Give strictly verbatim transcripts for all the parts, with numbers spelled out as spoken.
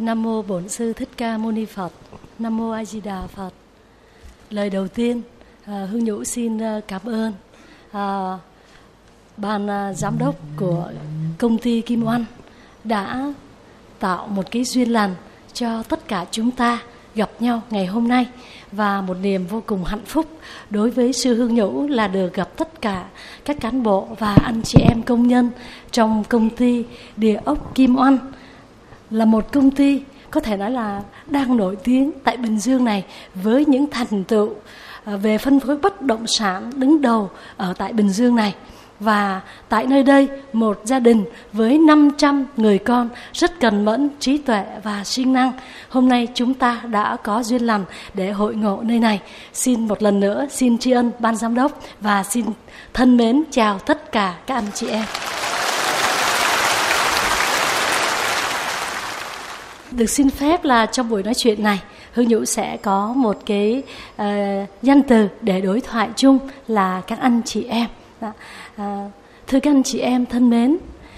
Nam mô Bổn Sư Thích Ca Mâu Ni Phật. Nam mô A Di Đà Phật. Lời đầu tiên, à, Hương Nhũ xin cảm ơn à, ban à, giám đốc của công ty Kim Oanh đã tạo một cái duyên lành cho tất cả chúng ta gặp nhau ngày hôm nay, và một niềm vô cùng hạnh phúc đối với sư Hương Nhũ là được gặp tất cả các cán bộ và anh chị em công nhân trong công ty Địa ốc Kim Oanh, là một công ty có thể nói là đang nổi tiếng tại Bình Dương này với những thành tựu về phân phối bất động sản đứng đầu ở tại Bình Dương này. Và tại nơi đây, một gia đình với năm trăm người con rất cần mẫn, trí tuệ và siêng năng. Hôm nay chúng ta đã có duyên lành để hội ngộ nơi này. Xin một lần nữa xin tri ân ban giám đốc và xin thân mến chào tất cả các anh chị em. Được xin phép là trong buổi nói chuyện này, Hương Nhũ sẽ có một cái uh, danh từ để đối thoại chung là các anh chị em. À, thưa các anh chị em thân mến,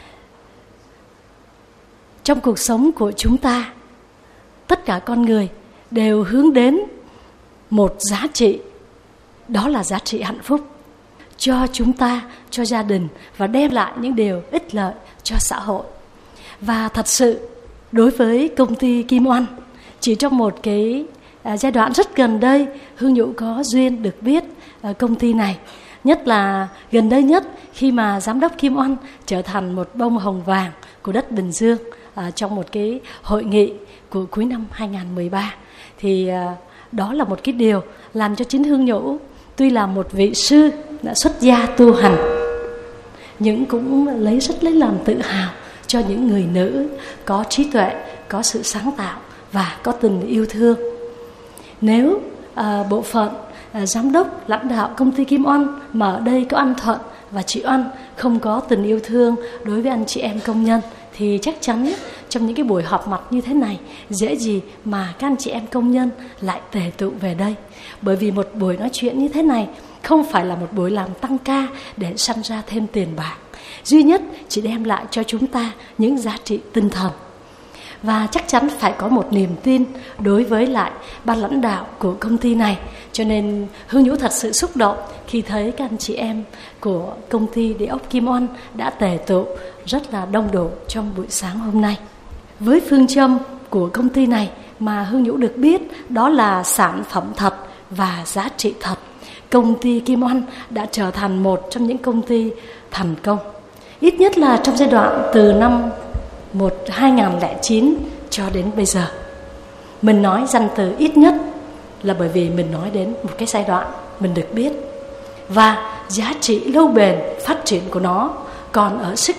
trong cuộc sống của chúng ta, tất cả con người đều hướng đến một giá trị, đó là giá trị hạnh phúc cho chúng ta, cho gia đình, và đem lại những điều ích lợi cho xã hội. Và thật sự đối với công ty Kim Oanh, chỉ trong một cái à, giai đoạn rất gần đây, Hương Nhũ có duyên được biết à, công ty này. Nhất là gần đây nhất khi mà giám đốc Kim Oanh trở thành một bông hồng vàng của đất Bình Dương à, trong một cái hội nghị của cuối năm hai không một ba. Thì à, đó là một cái điều làm cho chính Hương Nhũ, tuy là một vị sư đã xuất gia tu hành, nhưng cũng lấy rất lấy làm tự hào cho những người nữ có trí tuệ, có sự sáng tạo và có tình yêu thương. Nếu à, bộ phận à, giám đốc, lãnh đạo công ty Kim Oanh mà ở đây có anh Thuận và chị Oanh không có tình yêu thương đối với anh chị em công nhân, thì chắc chắn trong những cái buổi họp mặt như thế này, dễ gì mà các anh chị em công nhân lại tề tụ về đây. Bởi vì một buổi nói chuyện như thế này không phải là một buổi làm tăng ca để săn ra thêm tiền bạc, duy nhất chỉ đem lại cho chúng ta những giá trị tinh thần. Và chắc chắn phải có một niềm tin đối với lại ban lãnh đạo của công ty này. Cho nên Hương Nhũ thật sự xúc động khi thấy các anh chị em của công ty Địa ốc Kim Oanh đã tề tụ rất là đông đủ trong buổi sáng hôm nay. Với phương châm của công ty này mà Hương Nhũ được biết, đó là sản phẩm thật và giá trị thật, công ty Kim Oanh đã trở thành một trong những công ty thành công. Ít nhất là trong giai đoạn từ năm hai không không chín cho đến bây giờ. Mình nói danh từ ít nhất là bởi vì mình nói đến một cái giai đoạn mình được biết. Và giá trị lâu bền phát triển của nó còn ở sức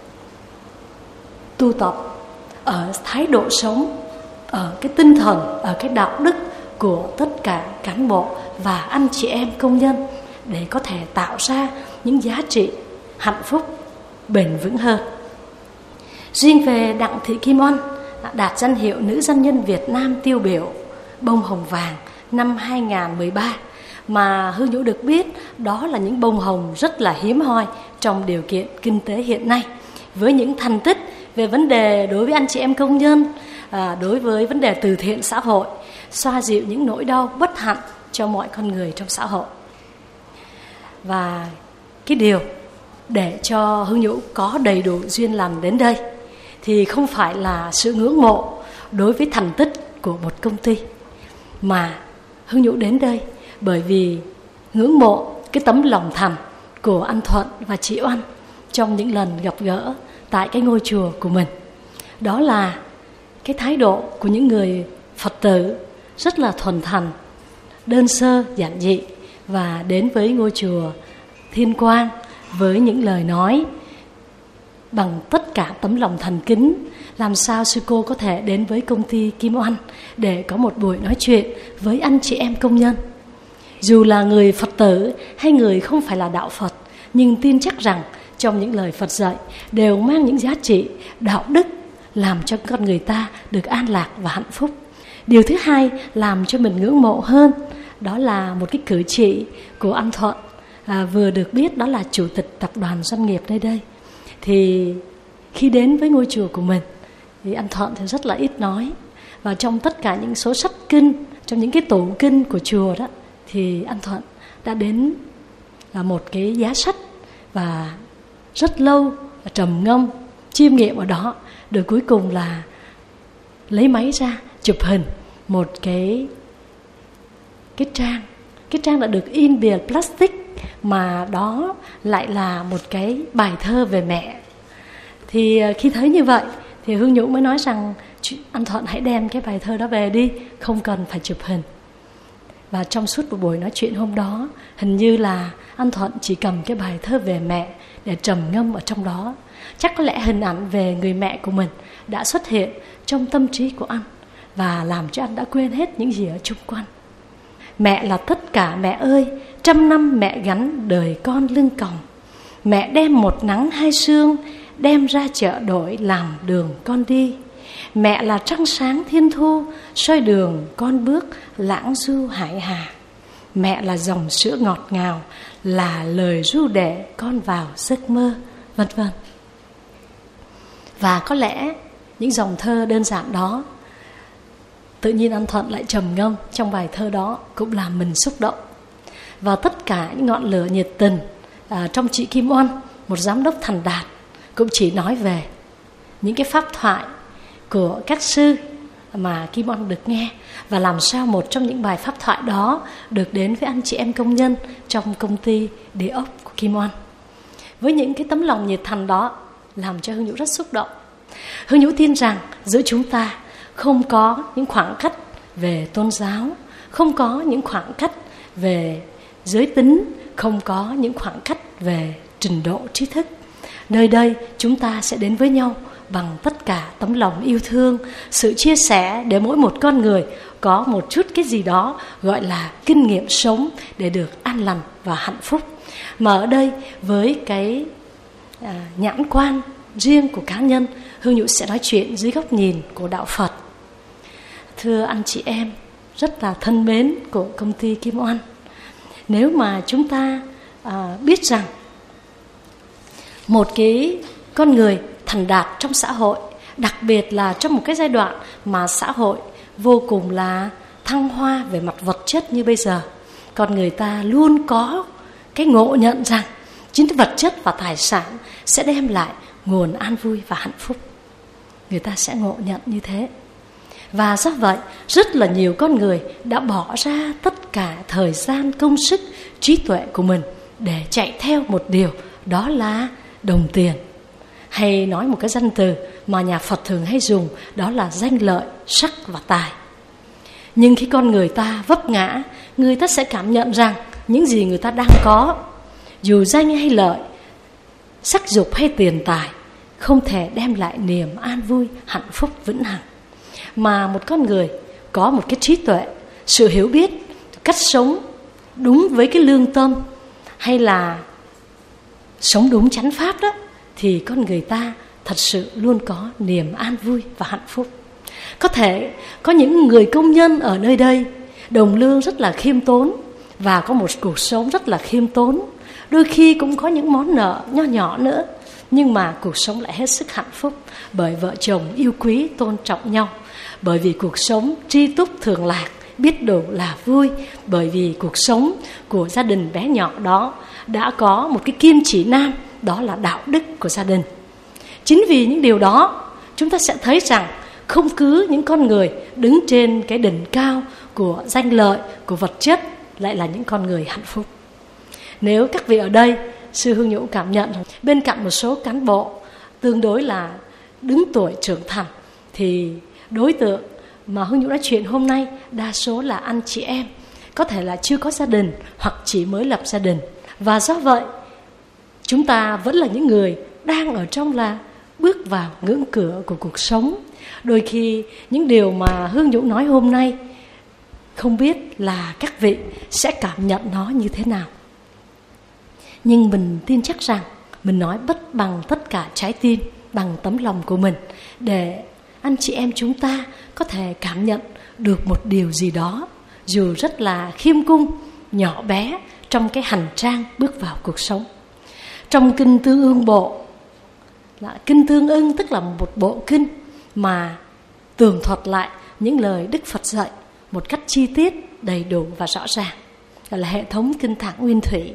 tu tập, ở thái độ sống, ở cái tinh thần, ở cái đạo đức của tất cả cán bộ và anh chị em công nhân, để có thể tạo ra những giá trị hạnh phúc bền vững hơn. Riêng về Đặng Thị Kim Oanh đạt danh hiệu nữ doanh nhân Việt Nam tiêu biểu bông hồng vàng năm hai không một ba, mà Hương Nhũ được biết đó là những bông hồng rất là hiếm hoi trong điều kiện kinh tế hiện nay, với những thành tích về vấn đề đối với anh chị em công nhân, à, đối với vấn đề từ thiện xã hội, xoa dịu những nỗi đau bất hạnh cho mọi con người trong xã hội. Và cái điều để cho Hương Nhũ có đầy đủ duyên lành đến đây thì không phải là sự ngưỡng mộ đối với thành tích của một công ty, mà Hương Nhũ đến đây bởi vì ngưỡng mộ cái tấm lòng thành của anh Thuận và chị Oanh trong những lần gặp gỡ tại cái ngôi chùa của mình. Đó là cái thái độ của những người Phật tử rất là thuần thành, đơn sơ, giản dị, và đến với ngôi chùa Thiên Quang với những lời nói bằng tất cả tấm lòng thành kính. Làm sao sư cô có thể đến với công ty Kim Oanh để có một buổi nói chuyện với anh chị em công nhân, dù là người Phật tử hay người không phải là đạo Phật, nhưng tin chắc rằng trong những lời Phật dạy đều mang những giá trị đạo đức làm cho con người ta được an lạc và hạnh phúc. Điều thứ hai làm cho mình ngưỡng mộ hơn, đó là một cái cử chỉ của anh Thuận, à, vừa được biết đó là chủ tịch tập đoàn doanh nghiệp nơi đây. Thì khi đến với ngôi chùa của mình, thì anh Thuận thì rất là ít nói. Và trong tất cả những số sách kinh, trong những cái tủ kinh của chùa đó, thì anh Thuận đã đến là một cái giá sách và rất lâu trầm ngâm, chiêm nghiệm ở đó, rồi cuối cùng là lấy máy ra chụp hình một cái cái trang. Cái trang đã được in bìa plastic, mà đó lại là một cái bài thơ về mẹ. Thì khi thấy như vậy thì Hương Nhũ mới nói rằng anh Thuận hãy đem cái bài thơ đó về đi, không cần phải chụp hình. Và trong suốt một buổi nói chuyện hôm đó, hình như là anh Thuận chỉ cầm cái bài thơ về mẹ để trầm ngâm ở trong đó. Chắc có lẽ hình ảnh về người mẹ của mình đã xuất hiện trong tâm trí của anh, và làm cho anh đã quên hết những gì ở chung quanh. Mẹ là tất cả mẹ ơi, trăm năm mẹ gắn đời con lưng còng. Mẹ đem một nắng hai sương, đem ra chợ đổi làm đường con đi. Mẹ là trăng sáng thiên thu, soi đường con bước lãng du hải hà. Mẹ là dòng sữa ngọt ngào, là lời ru để con vào giấc mơ, vân vân. Và có lẽ những dòng thơ đơn giản đó, tự nhiên anh Thuận lại trầm ngâm trong bài thơ đó, cũng làm mình xúc động. Và tất cả những ngọn lửa nhiệt tình à, trong chị Kim Oanh, một giám đốc thành đạt, cũng chỉ nói về những cái pháp thoại của các sư mà Kim Oanh được nghe, và làm sao một trong những bài pháp thoại đó được đến với anh chị em công nhân trong công ty địa ốc của Kim Oanh. Với những cái tấm lòng nhiệt thành đó, làm cho Hương Nhũ rất xúc động. Hương Nhũ tin rằng giữa chúng ta không có những khoảng cách về tôn giáo, không có những khoảng cách về giới tính, không có những khoảng cách về trình độ trí thức. Nơi đây chúng ta sẽ đến với nhau bằng tất cả tấm lòng yêu thương, sự chia sẻ, để mỗi một con người có một chút cái gì đó gọi là kinh nghiệm sống để được an lành và hạnh phúc. Mà ở đây với cái à, nhãn quan riêng của cá nhân, Hương Nhũ sẽ nói chuyện dưới góc nhìn của đạo Phật. Thưa anh chị em rất là thân mến của công ty Kim Oanh, nếu mà chúng ta à, biết rằng một cái con người thành đạt trong xã hội, đặc biệt là trong một cái giai đoạn mà xã hội vô cùng là thăng hoa về mặt vật chất như bây giờ, con người ta luôn có cái ngộ nhận rằng chính vật chất và tài sản sẽ đem lại nguồn an vui và hạnh phúc. Người ta sẽ ngộ nhận như thế. Và do vậy, rất là nhiều con người đã bỏ ra tất cả thời gian, công sức, trí tuệ của mình để chạy theo một điều, đó là đồng tiền. Hay nói một cái danh từ mà nhà Phật thường hay dùng, đó là danh lợi, sắc và tài. Nhưng khi con người ta vấp ngã, người ta sẽ cảm nhận rằng những gì người ta đang có, dù danh hay lợi, sắc dục hay tiền tài, không thể đem lại niềm an vui, hạnh phúc vĩnh hằng. Mà một con người có một cái trí tuệ, sự hiểu biết, cách sống đúng với cái lương tâm, hay là sống đúng chánh pháp đó, thì con người ta thật sự luôn có niềm an vui và hạnh phúc. Có thể có những người công nhân ở nơi đây đồng lương rất là khiêm tốn và có một cuộc sống rất là khiêm tốn, đôi khi cũng có những món nợ nho nhỏ nữa, nhưng mà cuộc sống lại hết sức hạnh phúc, bởi vợ chồng yêu quý tôn trọng nhau, bởi vì cuộc sống tri túc thường lạc, biết đủ là vui, bởi vì cuộc sống của gia đình bé nhỏ đó đã có một cái kim chỉ nam, đó là đạo đức của gia đình. Chính vì những điều đó, chúng ta sẽ thấy rằng không cứ những con người đứng trên cái đỉnh cao của danh lợi, của vật chất lại là những con người hạnh phúc. Nếu các vị ở đây, sư Hương Nhũ cảm nhận bên cạnh một số cán bộ tương đối là đứng tuổi trưởng thành, thì đối tượng mà Hương Nhũ nói chuyện hôm nay đa số là anh chị em, có thể là chưa có gia đình hoặc chỉ mới lập gia đình. Và do vậy, chúng ta vẫn là những người đang ở trong là bước vào ngưỡng cửa của cuộc sống. Đôi khi những điều mà Hương Nhũ nói hôm nay, không biết là các vị sẽ cảm nhận nó như thế nào. Nhưng mình tin chắc rằng mình nói bất bằng tất cả trái tim, bằng tấm lòng của mình, để anh chị em chúng ta có thể cảm nhận được một điều gì đó, dù rất là khiêm cung, nhỏ bé, trong cái hành trang bước vào cuộc sống. Trong Kinh Tương Ưng Bộ, là Kinh Tương Ưng tức là một bộ kinh mà tường thuật lại những lời Đức Phật dạy một cách chi tiết, đầy đủ và rõ ràng, gọi là hệ thống kinh Tạng Nguyên Thủy.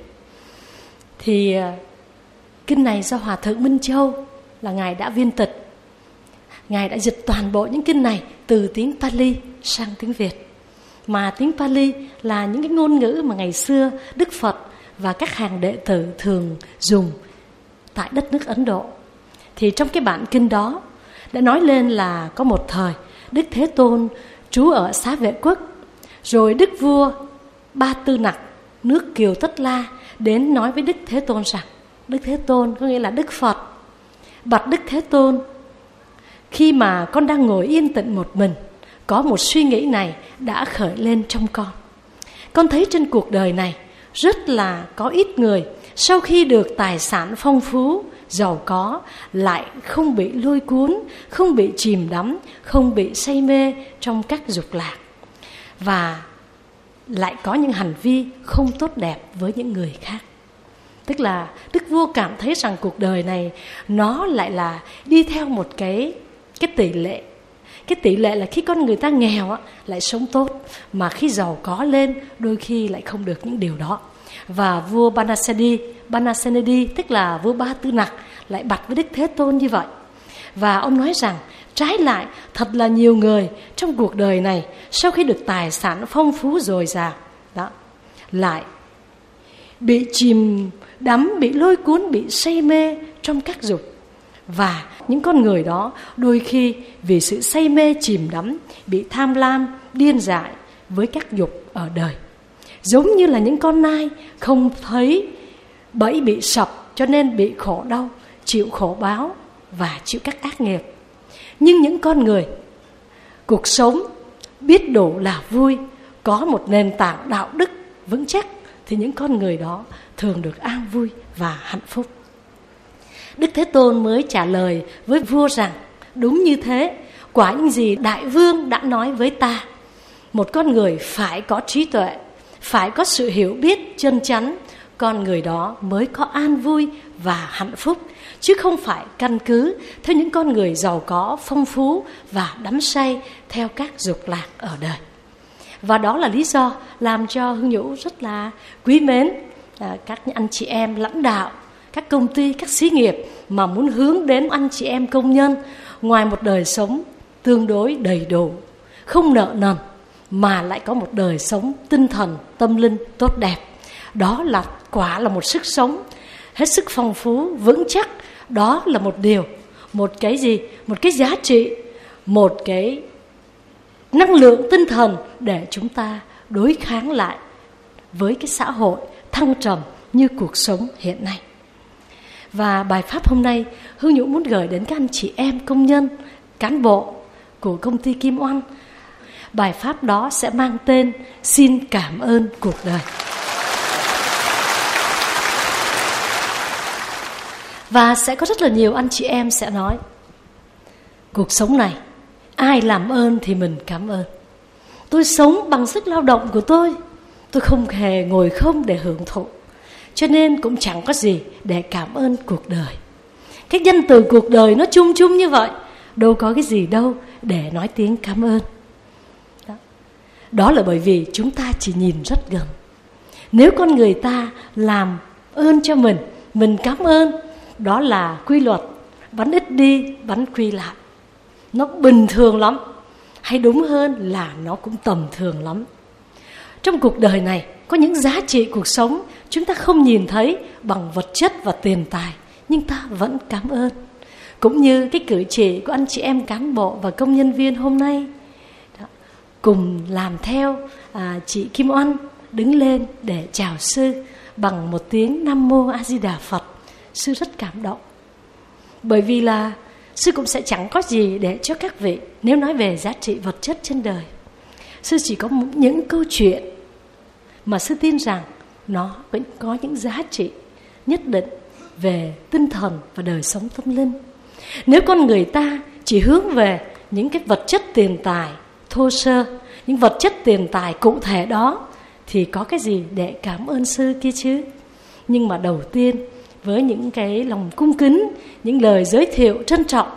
Thì kinh này do Hòa Thượng Minh Châu là Ngài đã viên tịch. Ngài đã dịch toàn bộ những kinh này từ tiếng Pali sang tiếng Việt. Mà tiếng Pali là những cái ngôn ngữ mà ngày xưa Đức Phật và các hàng đệ tử thường dùng tại đất nước Ấn Độ. Thì trong cái bản kinh đó đã nói lên là có một thời Đức Thế Tôn trú ở Xá Vệ Quốc, rồi Đức Vua Ba Tư Nặc nước Kiều Tất La đến nói với Đức Thế Tôn rằng, Đức Thế Tôn có nghĩa là Đức Phật, bạch Đức Thế Tôn, khi mà con đang ngồi yên tĩnh một mình, có một suy nghĩ này đã khởi lên trong con. Con thấy trên cuộc đời này rất là có ít người sau khi được tài sản phong phú, giàu có lại không bị lôi cuốn, không bị chìm đắm, không bị say mê trong các dục lạc, và lại có những hành vi không tốt đẹp với những người khác. Tức là Đức Vua cảm thấy rằng cuộc đời này nó lại là đi theo một cái, cái tỷ lệ. Cái tỷ lệ là khi con người ta nghèo á, lại sống tốt, mà khi giàu có lên đôi khi lại không được những điều đó. Và vua Banasedi, Banasenedi tức là vua Ba Tư Nặc lại bạch với Đức Thế Tôn như vậy. Và ông nói rằng trái lại, thật là nhiều người trong cuộc đời này sau khi được tài sản phong phú dồi dào đó, lại bị chìm đắm, bị lôi cuốn, bị say mê trong các dục. Và những con người đó đôi khi vì sự say mê chìm đắm, bị tham lam, điên dại với các dục ở đời. Giống như là những con nai không thấy bẫy bị sập cho nên bị khổ đau, chịu khổ báo và chịu các ác nghiệp. Nhưng những con người cuộc sống biết đủ là vui, có một nền tảng đạo đức vững chắc, thì những con người đó thường được an vui và hạnh phúc. Đức Thế Tôn mới trả lời với vua rằng, đúng như thế, quả những gì Đại Vương đã nói với ta. Một con người phải có trí tuệ, phải có sự hiểu biết chân chắn, con người đó mới có an vui và hạnh phúc, chứ không phải căn cứ theo những con người giàu có, phong phú và đắm say theo các dục lạc ở đời. Và đó là lý do làm cho Hương Nhũ rất là quý mến à, các anh chị em lãnh đạo, các công ty, các xí nghiệp mà muốn hướng đến anh chị em công nhân ngoài một đời sống tương đối đầy đủ, không nợ nần, mà lại có một đời sống tinh thần, tâm linh tốt đẹp. Đó là quả là một sức sống hết sức phong phú, vững chắc. Đó là một điều, một cái gì? Một cái giá trị, một cái năng lượng tinh thần để chúng ta đối kháng lại với cái xã hội thăng trầm như cuộc sống hiện nay. Và bài pháp hôm nay Hương Nhũ muốn gửi đến các anh chị em công nhân, cán bộ của công ty Kim Oanh. Bài pháp đó sẽ mang tên Xin cảm ơn cuộc đời. Và sẽ có rất là nhiều anh chị em sẽ nói, cuộc sống này ai làm ơn thì mình cảm ơn. Tôi sống bằng sức lao động của tôi, tôi không hề ngồi không để hưởng thụ, cho nên cũng chẳng có gì để cảm ơn cuộc đời. Cái danh từ cuộc đời nó chung chung như vậy, đâu có cái gì đâu để nói tiếng cảm ơn. Đó, Đó là bởi vì chúng ta chỉ nhìn rất gần. Nếu con người ta làm ơn cho mình, mình cảm ơn, đó là quy luật, bắn ít đi, bắn quy lại. Nó bình thường lắm, hay đúng hơn là nó cũng tầm thường lắm. Trong cuộc đời này có những giá trị cuộc sống chúng ta không nhìn thấy bằng vật chất và tiền tài, nhưng ta vẫn cảm ơn. Cũng như cái cử chỉ của anh chị em cán bộ và công nhân viên hôm nay đó, cùng làm theo à, chị Kim Oanh đứng lên để chào sư bằng một tiếng Nam Mô A Di Đà Phật. Sư rất cảm động, bởi vì là sư cũng sẽ chẳng có gì để cho các vị nếu nói về giá trị vật chất trên đời. Sư chỉ có những câu chuyện mà sư tin rằng nó vẫn có những giá trị nhất định về tinh thần và đời sống tâm linh. Nếu con người ta chỉ hướng về những cái vật chất tiền tài thô sơ, những vật chất tiền tài cụ thể đó, thì có cái gì để cảm ơn sư kia chứ. Nhưng mà đầu tiên với những cái lòng cung kính, những lời giới thiệu trân trọng,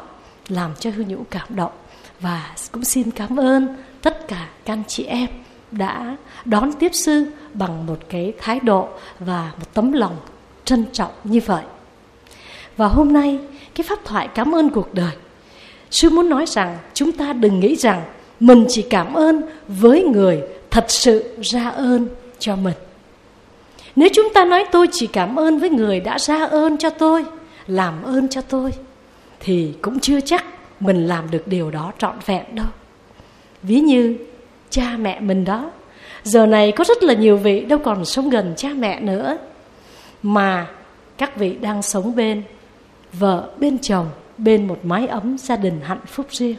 làm cho Hương Nhũ cảm động. Và cũng xin cảm ơn tất cả các anh chị em đã đón tiếp sư bằng một cái thái độ và một tấm lòng trân trọng như vậy. Và hôm nay cái pháp thoại cảm ơn cuộc đời, sư muốn nói rằng chúng ta đừng nghĩ rằng mình chỉ cảm ơn với người thật sự ra ơn cho mình. Nếu chúng ta nói tôi chỉ cảm ơn với người đã ra ơn cho tôi, làm ơn cho tôi, thì cũng chưa chắc mình làm được điều đó trọn vẹn đâu. Ví như cha mẹ mình đó, giờ này có rất là nhiều vị đâu còn sống gần cha mẹ nữa, mà các vị đang sống bên vợ, bên chồng, bên một mái ấm gia đình hạnh phúc riêng.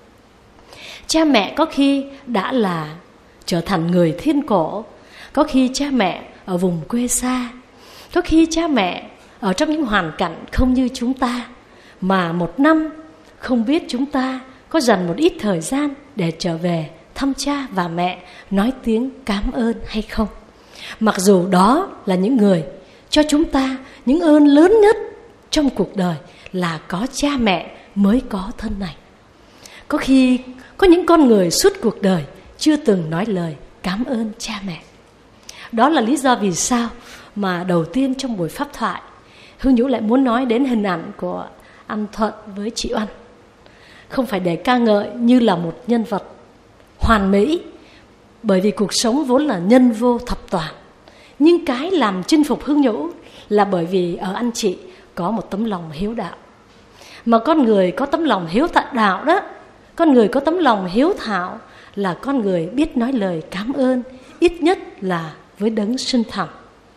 Cha mẹ có khi đã là trở thành người thiên cổ, có khi cha mẹ ở vùng quê xa, có khi cha mẹ ở trong những hoàn cảnh không như chúng ta, mà một năm không biết chúng ta có dành một ít thời gian để trở về thăm cha và mẹ, nói tiếng cảm ơn hay không. Mặc dù đó là những người cho chúng ta những ơn lớn nhất trong cuộc đời, là có cha mẹ mới có thân này. Có khi có những con người suốt cuộc đời chưa từng nói lời cảm ơn cha mẹ. Đó là lý do vì sao mà đầu tiên trong buổi pháp thoại, Hương Nhũ lại muốn nói đến hình ảnh của anh Thuận với chị Oanh. Không phải để ca ngợi như là một nhân vật hoàn mỹ, bởi vì cuộc sống vốn là nhân vô thập toàn. Nhưng cái làm chinh phục Hương Nhũ là bởi vì ở anh chị có một tấm lòng hiếu đạo. Mà con người có tấm lòng hiếu đạo đó, con người có tấm lòng hiếu thảo là con người biết nói lời cảm ơn, ít nhất là với đấng sinh thành.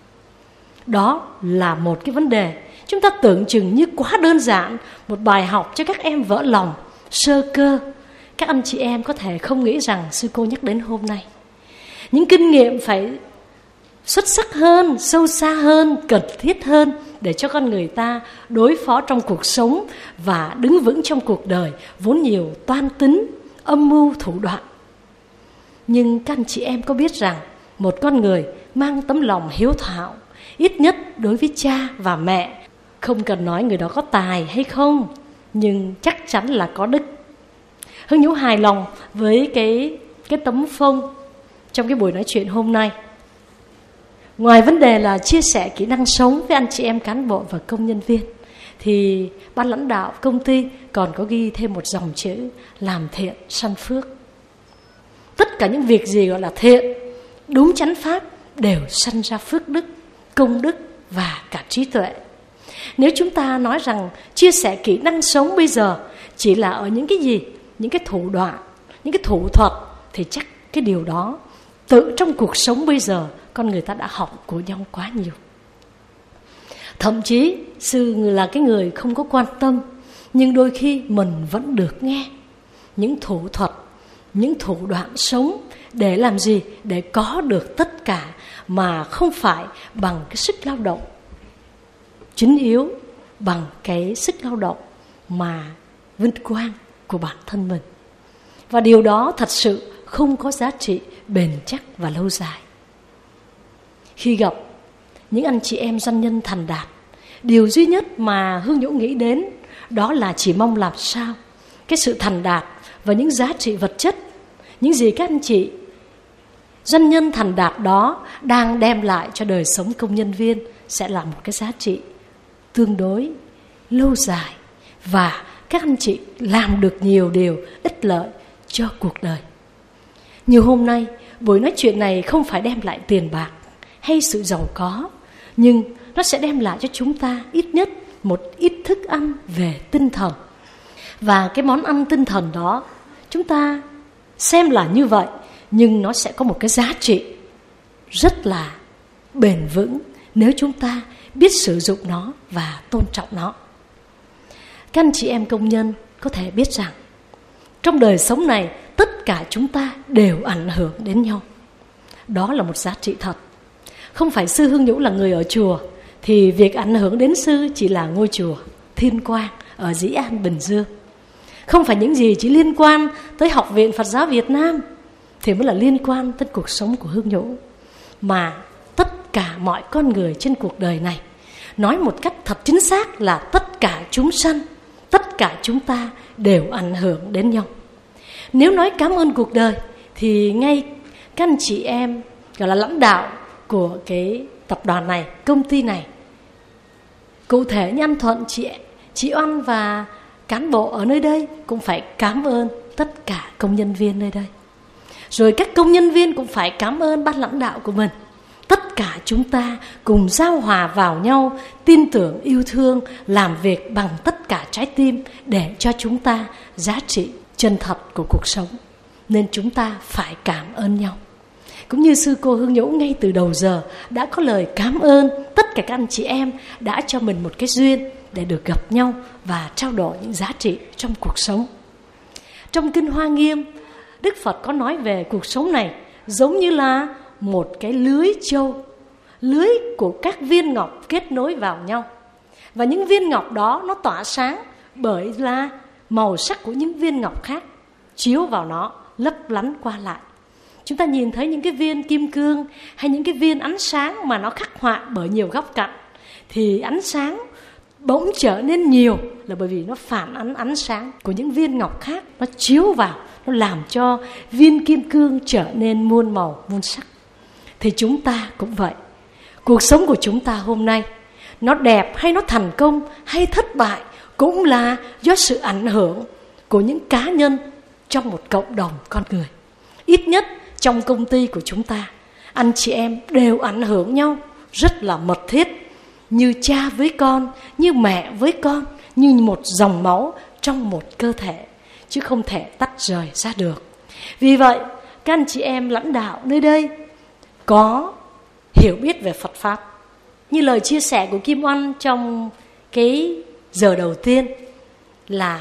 Đó là một cái vấn đề chúng ta tưởng chừng như quá đơn giản, một bài học cho các em vỡ lòng, sơ cơ. Các anh chị em có thể không nghĩ rằng sư cô nhắc đến hôm nay. Những kinh nghiệm phải xuất sắc hơn, sâu xa hơn, cần thiết hơn để cho con người ta đối phó trong cuộc sống và đứng vững trong cuộc đời vốn nhiều toan tính, âm mưu, thủ đoạn. Nhưng các anh chị em có biết rằng một con người mang tấm lòng hiếu thảo, ít nhất đối với cha và mẹ, không cần nói người đó có tài hay không, nhưng chắc chắn là có đức. Hương Nhũ hài lòng với cái, cái tấm phông trong cái buổi nói chuyện hôm nay. Ngoài vấn đề là chia sẻ kỹ năng sống với anh chị em cán bộ và công nhân viên, thì ban lãnh đạo công ty còn có ghi thêm một dòng chữ làm thiện sanh phước. Tất cả những việc gì gọi là thiện, đúng chánh pháp đều sanh ra phước đức, công đức và cả trí tuệ. Nếu chúng ta nói rằng chia sẻ kỹ năng sống bây giờ chỉ là ở những cái gì, những cái thủ đoạn, những cái thủ thuật, thì chắc cái điều đó tự trong cuộc sống bây giờ con người ta đã học của nhau quá nhiều. Thậm chí sư là cái người không có quan tâm, nhưng đôi khi mình vẫn được nghe những thủ thuật, những thủ đoạn sống để làm gì? Để có được tất cả mà không phải bằng cái sức lao động chính yếu, bằng cái sức lao động mà vinh quang của bản thân mình. Và điều đó thật sự không có giá trị bền chắc và lâu dài. Khi gặp những anh chị em doanh nhân thành đạt, điều duy nhất mà Hương Nhũ nghĩ đến đó là chỉ mong làm sao cái sự thành đạt và những giá trị vật chất, những gì các anh chị doanh nhân thành đạt đó đang đem lại cho đời sống công nhân viên sẽ là một cái giá trị tương đối lâu dài, và các anh chị làm được nhiều điều ích lợi cho cuộc đời. Nhiều hôm nay, buổi nói chuyện này không phải đem lại tiền bạc hay sự giàu có, nhưng nó sẽ đem lại cho chúng ta ít nhất một ít thức ăn về tinh thần. Và cái món ăn tinh thần đó chúng ta xem là như vậy, nhưng nó sẽ có một cái giá trị rất là bền vững nếu chúng ta biết sử dụng nó và tôn trọng nó. Các anh chị em công nhân có thể biết rằng trong đời sống này tất cả chúng ta đều ảnh hưởng đến nhau. Đó là một giá trị thật. Không phải sư Hương Nhũ là người ở chùa thì việc ảnh hưởng đến sư chỉ là ngôi chùa Thiên Quang ở Dĩ An, Bình Dương. Không phải những gì chỉ liên quan tới Học viện Phật giáo Việt Nam thì mới là liên quan tới cuộc sống của Hương Nhũ, mà tất cả mọi con người trên cuộc đời này. Nói một cách thật chính xác là tất cả chúng sanh, tất tất cả chúng ta đều ảnh hưởng đến nhau. Nếu nói cảm ơn cuộc đời thì ngay các anh chị em gọi là lãnh đạo của cái tập đoàn này, công ty này, cụ thể như anh Thuận, chị, chị Oanh và cán bộ ở nơi đây cũng phải cảm ơn tất cả công nhân viên nơi đây. Rồi các công nhân viên cũng phải cảm ơn ban lãnh đạo của mình. Tất cả chúng ta cùng giao hòa vào nhau, tin tưởng, yêu thương, làm việc bằng tất cả trái tim để cho chúng ta giá trị chân thật của cuộc sống. Nên chúng ta phải cảm ơn nhau. Cũng như sư cô Hương Nhũ ngay từ đầu giờ đã có lời cảm ơn tất cả các anh chị em đã cho mình một cái duyên để được gặp nhau và trao đổi những giá trị trong cuộc sống. Trong Kinh Hoa Nghiêm, Đức Phật có nói về cuộc sống này giống như là một cái lưới châu, lưới của các viên ngọc kết nối vào nhau. Và những viên ngọc đó nó tỏa sáng bởi là màu sắc của những viên ngọc khác chiếu vào nó, lấp lánh qua lại. Chúng ta nhìn thấy những cái viên kim cương hay những cái viên ánh sáng mà nó khắc họa bởi nhiều góc cạnh, thì ánh sáng bỗng trở nên nhiều là bởi vì nó phản ánh ánh sáng của những viên ngọc khác, nó chiếu vào, nó làm cho viên kim cương trở nên muôn màu muôn sắc. Thì chúng ta cũng vậy. Cuộc sống của chúng ta hôm nay, nó đẹp hay nó thành công hay thất bại, cũng là do sự ảnh hưởng của những cá nhân trong một cộng đồng con người. Ít nhất trong công ty của chúng ta, anh chị em đều ảnh hưởng nhau rất là mật thiết, như cha với con, như mẹ với con, như một dòng máu trong một cơ thể, chứ không thể tách rời ra được. Vì vậy, các anh chị em lãnh đạo nơi đây có hiểu biết về Phật Pháp. Như lời chia sẻ của Kim Oanh trong cái giờ đầu tiên là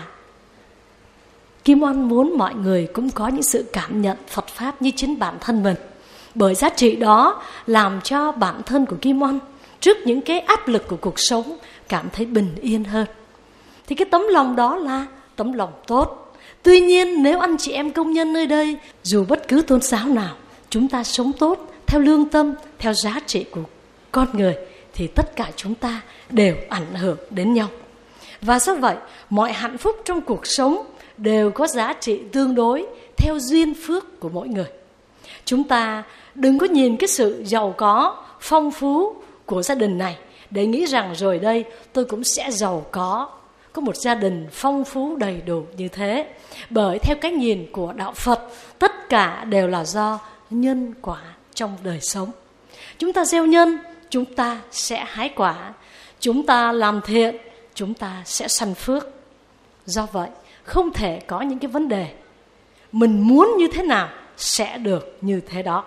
Kim Oanh muốn mọi người cũng có những sự cảm nhận Phật Pháp như chính bản thân mình. Bởi giá trị đó làm cho bản thân của Kim Oanh trước những cái áp lực của cuộc sống cảm thấy bình yên hơn. Thì cái tấm lòng đó là tấm lòng tốt. Tuy nhiên nếu anh chị em công nhân nơi đây, dù bất cứ tôn giáo nào, chúng ta sống tốt theo lương tâm, theo giá trị của con người, thì tất cả chúng ta đều ảnh hưởng đến nhau. Và do vậy, mọi hạnh phúc trong cuộc sống đều có giá trị tương đối theo duyên phước của mỗi người. Chúng ta đừng có nhìn cái sự giàu có, phong phú của gia đình này để nghĩ rằng rồi đây tôi cũng sẽ giàu có, có một gia đình phong phú đầy đủ như thế. Bởi theo cái nhìn của Đạo Phật, tất cả đều là do nhân quả trong đời sống. Chúng ta gieo nhân, chúng ta sẽ hái quả. Chúng ta làm thiện, chúng ta sẽ sanh phước. Do vậy, không thể có những cái vấn đề mình muốn như thế nào sẽ được như thế đó.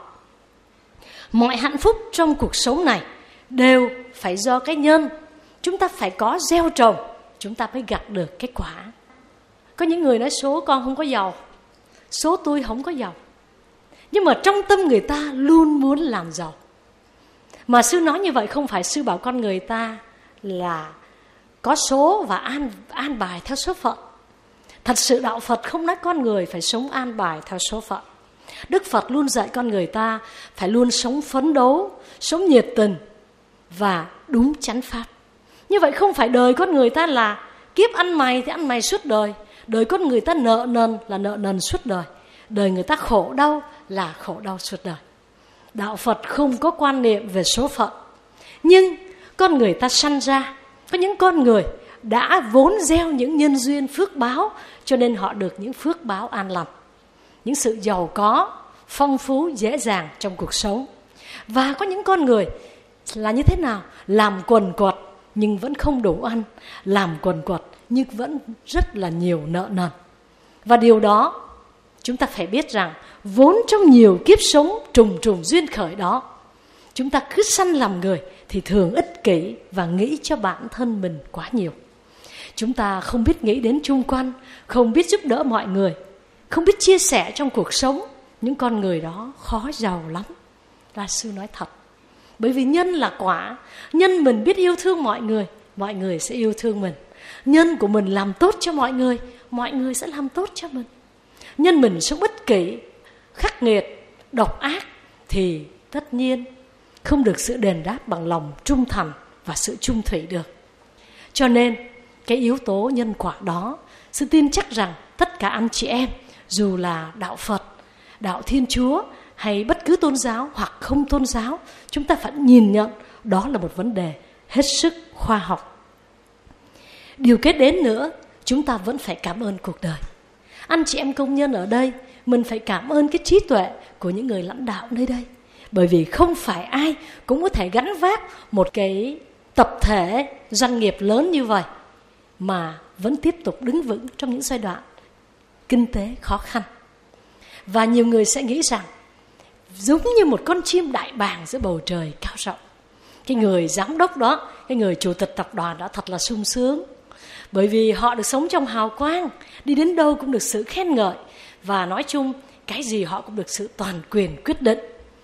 Mọi hạnh phúc trong cuộc sống này đều phải do cái nhân. Chúng ta phải có gieo trồng, chúng ta mới gặt được cái quả. Có những người nói số con không có giàu, số tôi không có giàu, nhưng mà trong tâm người ta luôn muốn làm giàu. Mà sư nói như vậy không phải sư bảo con người ta là có số và an, an bài theo số phận. Thật sự Đạo Phật không nói con người phải sống an bài theo số phận. Đức Phật luôn dạy con người ta phải luôn sống phấn đấu, sống nhiệt tình và đúng chánh pháp. Như vậy không phải đời con người ta là kiếp ăn mày thì ăn mày suốt đời. Đời con người ta nợ nần là nợ nần suốt đời. Đời người ta khổ đau là khổ đau suốt đời. Đạo Phật không có quan niệm về số phận. Nhưng con người ta sanh ra, có những con người đã vốn gieo những nhân duyên phước báo, cho nên họ được những phước báo an lành, những sự giàu có, phong phú, dễ dàng trong cuộc sống. Và có những con người là như thế nào? Làm quần quật nhưng vẫn không đủ ăn, làm quần quật nhưng vẫn rất là nhiều nợ nần. Và điều đó chúng ta phải biết rằng vốn trong nhiều kiếp sống trùng trùng duyên khởi đó, chúng ta cứ sanh làm người thì thường ích kỷ và nghĩ cho bản thân mình quá nhiều. Chúng ta không biết nghĩ đến chung quanh, không biết giúp đỡ mọi người, không biết chia sẻ trong cuộc sống. Những con người đó khó giàu lắm. Là sư nói thật. Bởi vì nhân là quả. Nhân mình biết yêu thương mọi người, mọi người sẽ yêu thương mình. Nhân của mình làm tốt cho mọi người, mọi người sẽ làm tốt cho mình. Nhân mình sống ích kỷ, khắc nghiệt, độc ác thì tất nhiên không được sự đền đáp bằng lòng trung thành và sự trung thủy được. Cho nên cái yếu tố nhân quả đó, sư tin chắc rằng tất cả anh chị em, dù là đạo Phật, đạo Thiên Chúa hay bất cứ tôn giáo hoặc không tôn giáo, chúng ta phải nhìn nhận đó là một vấn đề hết sức khoa học. Điều kế đến nữa, chúng ta vẫn phải cảm ơn cuộc đời. Anh chị em công nhân ở đây, mình phải cảm ơn cái trí tuệ của những người lãnh đạo nơi đây. Bởi vì không phải ai cũng có thể gánh vác một cái tập thể doanh nghiệp lớn như vậy mà vẫn tiếp tục đứng vững trong những giai đoạn kinh tế khó khăn. Và nhiều người sẽ nghĩ rằng giống như một con chim đại bàng giữa bầu trời cao rộng. Cái người giám đốc đó, cái người chủ tịch tập đoàn đó thật là sung sướng. Bởi vì họ được sống trong hào quang, đi đến đâu cũng được sự khen ngợi. Và nói chung, cái gì họ cũng được sự toàn quyền quyết định.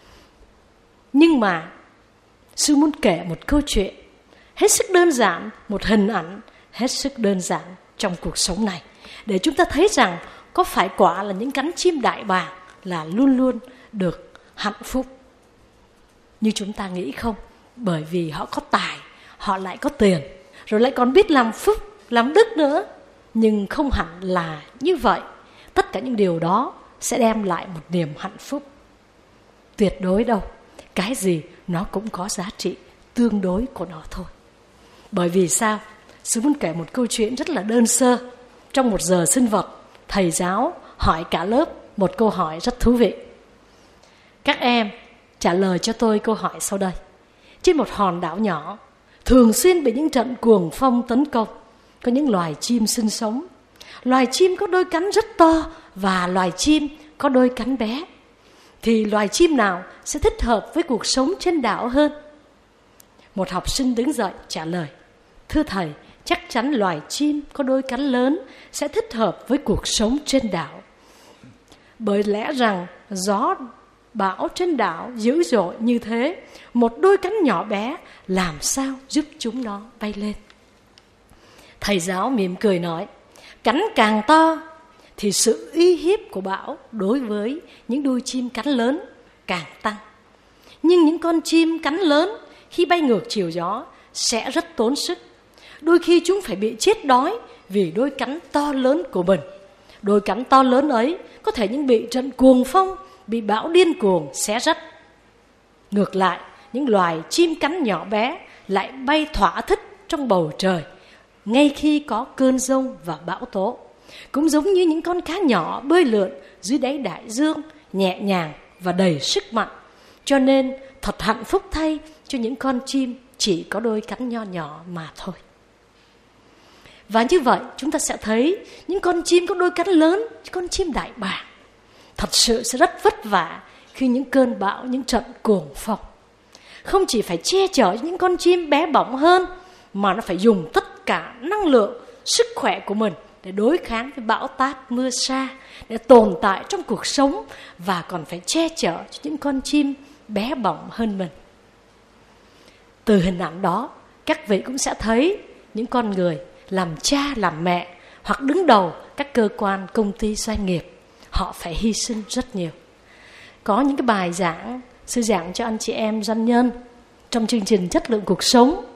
Nhưng mà sư muốn kể một câu chuyện hết sức đơn giản, một hình ảnh hết sức đơn giản trong cuộc sống này, để chúng ta thấy rằng có phải quả là những cánh chim đại bàng là luôn luôn được hạnh phúc như chúng ta nghĩ không? Bởi vì họ có tài, họ lại có tiền, rồi lại còn biết làm phúc, làm đức nữa. Nhưng không hẳn là như vậy. Tất cả những điều đó sẽ đem lại một niềm hạnh phúc tuyệt đối đâu. Cái gì nó cũng có giá trị tương đối của nó thôi. Bởi vì sao? Sư muốn kể một câu chuyện rất là đơn sơ. Trong một giờ sinh vật, thầy giáo hỏi cả lớp một câu hỏi rất thú vị. Các em trả lời cho tôi câu hỏi sau đây. Trên một hòn đảo nhỏ, thường xuyên bị những trận cuồng phong tấn công, có những loài chim sinh sống. Loài chim có đôi cánh rất to và loài chim có đôi cánh bé. Thì loài chim nào sẽ thích hợp với cuộc sống trên đảo hơn? Một học sinh đứng dậy trả lời: thưa thầy, chắc chắn loài chim có đôi cánh lớn sẽ thích hợp với cuộc sống trên đảo. Bởi lẽ rằng gió bão trên đảo dữ dội như thế, một đôi cánh nhỏ bé làm sao giúp chúng nó bay lên? Thầy giáo mỉm cười nói: cánh càng to thì sự uy hiếp của bão đối với những đôi chim cánh lớn càng tăng. Nhưng những con chim cánh lớn khi bay ngược chiều gió sẽ rất tốn sức. Đôi khi chúng phải bị chết đói vì đôi cánh to lớn của mình. Đôi cánh to lớn ấy có thể những bị trận cuồng phong, bị bão điên cuồng xé rách. Ngược lại, những loài chim cánh nhỏ bé lại bay thỏa thích trong bầu trời ngay khi có cơn giông và bão tố. Cũng giống như những con cá nhỏ bơi lượn dưới đáy đại dương, nhẹ nhàng và đầy sức mạnh. Cho nên thật hạnh phúc thay cho những con chim chỉ có đôi cánh nho nhỏ mà thôi. Và như vậy chúng ta sẽ thấy những con chim có đôi cánh lớn, những con chim đại bàng thật sự sẽ rất vất vả khi những cơn bão, những trận cuồng phong. Không chỉ phải che chở những con chim bé bỏng hơn, mà nó phải dùng tất cả năng lượng, sức khỏe của mình để đối kháng với bão táp, mưa sa, để tồn tại trong cuộc sống, và còn phải che chở cho những con chim bé bỏng hơn mình. Từ hình ảnh đó, các vị cũng sẽ thấy những con người làm cha, làm mẹ hoặc đứng đầu các cơ quan, công ty, doanh nghiệp, họ phải hy sinh rất nhiều. Có những cái bài giảng, sư giảng cho anh chị em doanh nhân trong chương trình Chất lượng cuộc sống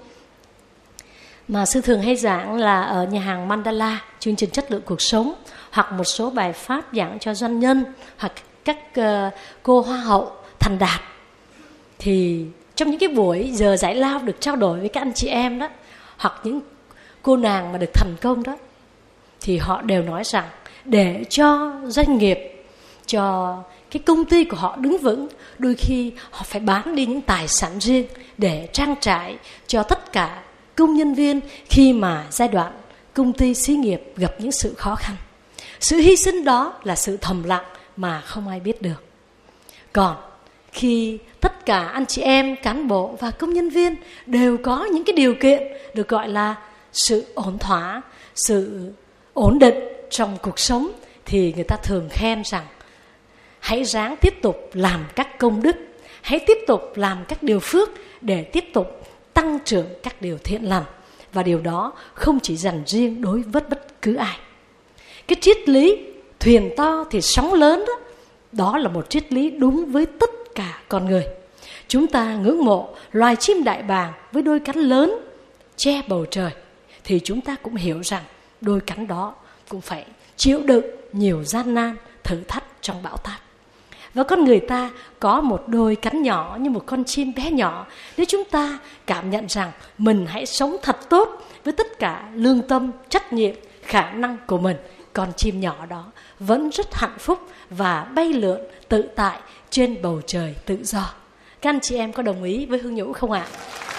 mà sư thường hay giảng là ở nhà hàng Mandala, chương trình Chất lượng cuộc sống, hoặc một số bài pháp giảng cho doanh nhân hoặc các uh, cô hoa hậu thành đạt. Thì trong những cái buổi giờ giải lao được trao đổi với các anh chị em đó, hoặc những cô nàng mà được thành công đó, thì họ đều nói rằng để cho doanh nghiệp, cho cái công ty của họ đứng vững, đôi khi họ phải bán đi những tài sản riêng để trang trải cho tất cả công nhân viên khi mà giai đoạn công ty xí nghiệp gặp những sự khó khăn. Sự hy sinh đó là sự thầm lặng mà không ai biết được. Còn khi tất cả anh chị em, cán bộ và công nhân viên đều có những cái điều kiện được gọi là sự ổn thỏa, sự ổn định trong cuộc sống, thì người ta thường khen rằng hãy ráng tiếp tục làm các công đức, hãy tiếp tục làm các điều phước để tiếp tục tăng trưởng các điều thiện lành. Và điều đó không chỉ dành riêng đối với bất cứ ai. Cái triết lý thuyền to thì sóng lớn đó, đó là một triết lý đúng với tất cả con người. Chúng ta ngưỡng mộ loài chim đại bàng với đôi cánh lớn che bầu trời. thì chúng ta cũng hiểu rằng đôi cánh đó cũng phải chịu đựng nhiều gian nan, thử thách trong bão táp. Và con người ta có một đôi cánh nhỏ như một con chim bé nhỏ. Nếu chúng ta cảm nhận rằng mình hãy sống thật tốt với tất cả lương tâm, trách nhiệm, khả năng của mình, con chim nhỏ đó vẫn rất hạnh phúc và bay lượn tự tại trên bầu trời tự do. Các anh chị em có đồng ý với Hương Nhũ không ạ?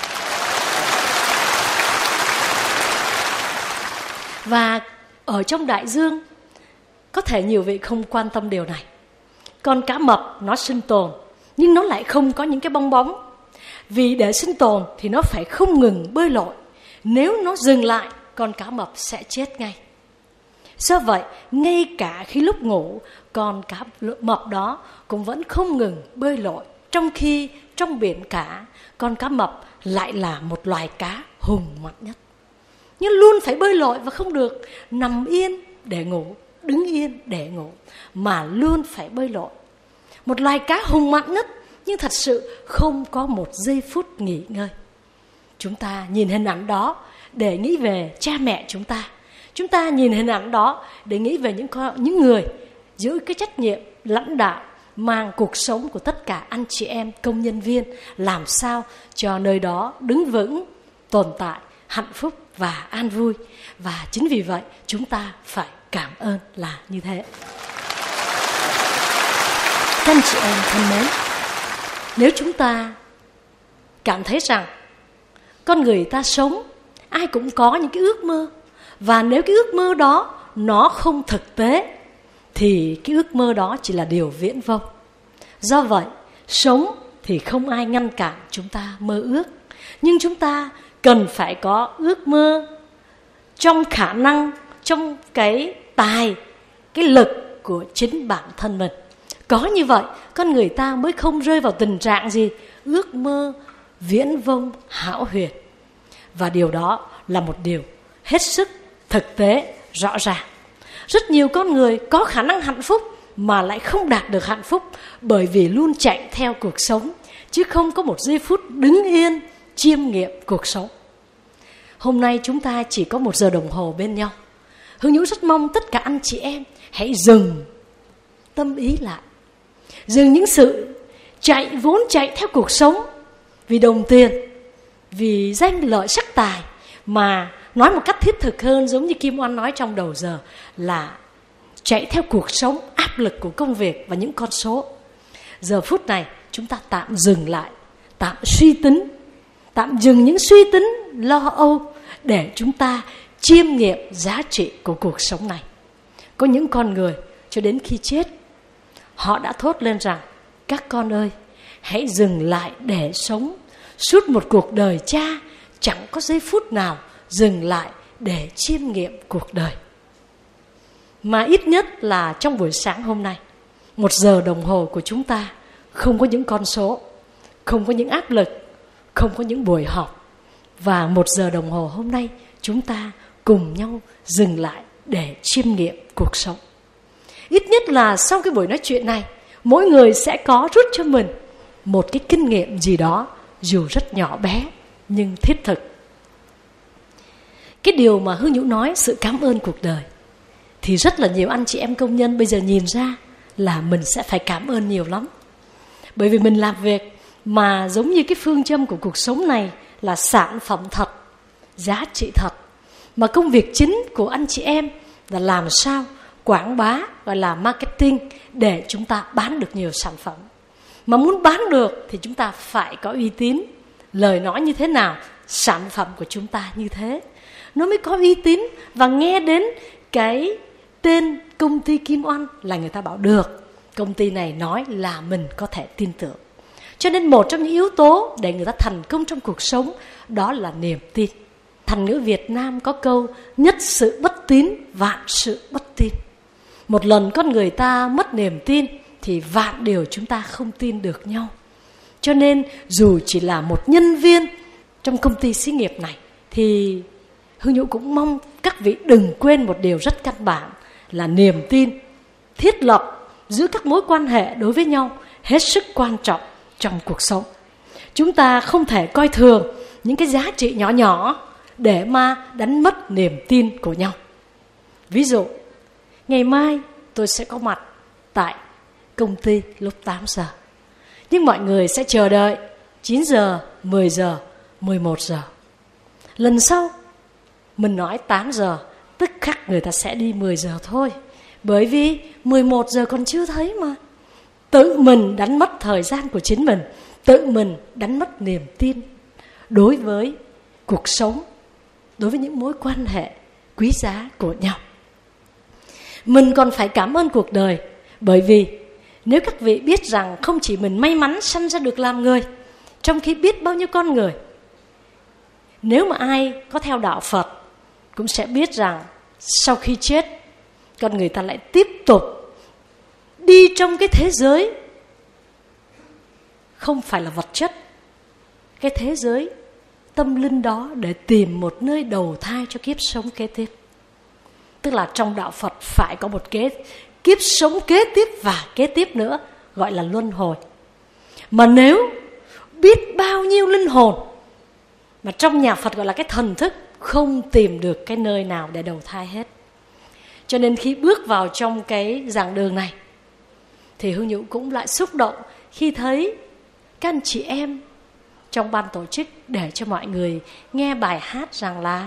Và ở trong đại dương, có thể nhiều vị không quan tâm điều này. Con cá mập nó sinh tồn, nhưng nó lại không có những cái bong bóng. Vì để sinh tồn thì nó phải không ngừng bơi lội. Nếu nó dừng lại, con cá mập sẽ chết ngay. Do vậy, ngay cả khi lúc ngủ, con cá mập đó cũng vẫn không ngừng bơi lội. Trong khi trong biển cả, con cá mập lại là một loài cá hùng mạnh nhất. Nhưng luôn phải bơi lội và không được nằm yên để ngủ, đứng yên để ngủ, mà luôn phải bơi lội. Một loài cá hùng mạnh nhất, nhưng thật sự không có một giây phút nghỉ ngơi. Chúng ta nhìn hình ảnh đó để nghĩ về cha mẹ chúng ta. Chúng ta nhìn hình ảnh đó để nghĩ về những, những người giữ cái trách nhiệm lãnh đạo, mang cuộc sống của tất cả anh chị em công nhân viên, làm sao cho nơi đó đứng vững, tồn tại, hạnh phúc và an vui. Và chính vì vậy chúng ta phải cảm ơn là như thế. Các anh chị em thân mến, nếu chúng ta cảm thấy rằng con người ta sống, ai cũng có những cái ước mơ, và nếu cái ước mơ đó nó không thực tế thì cái ước mơ đó chỉ là điều viễn vông. Do vậy, sống thì không ai ngăn cản chúng ta mơ ước, nhưng chúng ta cần phải có ước mơ trong khả năng, trong cái tài, cái lực của chính bản thân mình. Có như vậy, con người ta mới không rơi vào tình trạng gì? Ước mơ viễn vông hão huyền. Và điều đó là một điều hết sức thực tế, rõ ràng. Rất nhiều con người có khả năng hạnh phúc mà lại không đạt được hạnh phúc, bởi vì luôn chạy theo cuộc sống, chứ không có một giây phút đứng yên chiêm nghiệm cuộc sống. Hôm nay chúng ta chỉ có một giờ đồng hồ bên nhau. Hương Nhũ rất mong tất cả anh chị em hãy dừng tâm ý lại, dừng những sự chạy vốn chạy theo cuộc sống vì đồng tiền, vì danh lợi sắc tài, mà nói một cách thiết thực hơn, giống như Kim Oanh nói trong đầu giờ, là chạy theo cuộc sống, áp lực của công việc và những con số. Giờ phút này chúng ta tạm dừng lại, tạm suy tính, tạm dừng những suy tính lo âu để chúng ta chiêm nghiệm giá trị của cuộc sống này. Có những con người cho đến khi chết, họ đã thốt lên rằng: các con ơi, hãy dừng lại để sống. Suốt một cuộc đời cha, chẳng có giây phút nào dừng lại để chiêm nghiệm cuộc đời. Mà ít nhất là trong buổi sáng hôm nay, một giờ đồng hồ của chúng ta không có những con số, không có những áp lực, không có những buổi họp. Và một giờ đồng hồ hôm nay chúng ta cùng nhau dừng lại để chiêm nghiệm cuộc sống. Ít nhất là sau cái buổi nói chuyện này, mỗi người sẽ có rút cho mình một cái kinh nghiệm gì đó, dù rất nhỏ bé nhưng thiết thực. Cái điều mà Hương Nhũ nói, sự cảm ơn cuộc đời, thì rất là nhiều anh chị em công nhân bây giờ nhìn ra là mình sẽ phải cảm ơn nhiều lắm. Bởi vì mình làm việc mà giống như cái phương châm của cuộc sống này là sản phẩm thật, giá trị thật. Mà công việc chính của anh chị em là làm sao quảng bá, gọi là marketing, để chúng ta bán được nhiều sản phẩm. Mà muốn bán được thì chúng ta phải có uy tín. Lời nói như thế nào, sản phẩm của chúng ta như thế, nó mới có uy tín. Và nghe đến cái tên công ty Kim Oanh là người ta bảo được, công ty này nói là mình có thể tin tưởng. Cho nên một trong những yếu tố để người ta thành công trong cuộc sống, đó là niềm tin. Thành ngữ Việt Nam có câu: nhất sự bất tín, vạn sự bất tin. Một lần con người ta mất niềm tin thì vạn điều chúng ta không tin được nhau. Cho nên dù chỉ là một nhân viên trong công ty xí nghiệp này, thì Hương Nhũ cũng mong các vị đừng quên một điều rất căn bản là niềm tin thiết lập giữa các mối quan hệ đối với nhau hết sức quan trọng trong cuộc sống. Chúng ta không thể coi thường những cái giá trị nhỏ nhỏ để mà đánh mất niềm tin của nhau. Ví dụ, ngày mai tôi sẽ có mặt tại công ty lúc tám giờ. Nhưng mọi người sẽ chờ đợi chín giờ, mười giờ, mười một giờ. Lần sau, mình nói tám giờ, tức khắc người ta sẽ đi mười giờ thôi. Bởi vì mười một giờ còn chưa thấy mà. Tự mình đánh mất thời gian của chính mình, tự mình đánh mất niềm tin đối với cuộc sống, đối với những mối quan hệ quý giá của nhau. Mình còn phải cảm ơn cuộc đời, bởi vì nếu các vị biết rằng không chỉ mình may mắn sanh ra được làm người, trong khi biết bao nhiêu con người, nếu mà ai có theo đạo Phật cũng sẽ biết rằng sau khi chết, con người ta lại tiếp tục đi trong cái thế giới không phải là vật chất, cái thế giới tâm linh đó, để tìm một nơi đầu thai cho kiếp sống kế tiếp. Tức là trong đạo Phật phải có một kế kiếp sống kế tiếp và kế tiếp nữa, gọi là luân hồi. Mà nếu biết bao nhiêu linh hồn mà trong nhà Phật gọi là cái thần thức, không tìm được cái nơi nào để đầu thai hết. Cho nên khi bước vào trong cái giảng đường này thì Hương Nhũ cũng lại xúc động khi thấy các anh chị em trong ban tổ chức để cho mọi người nghe bài hát rằng là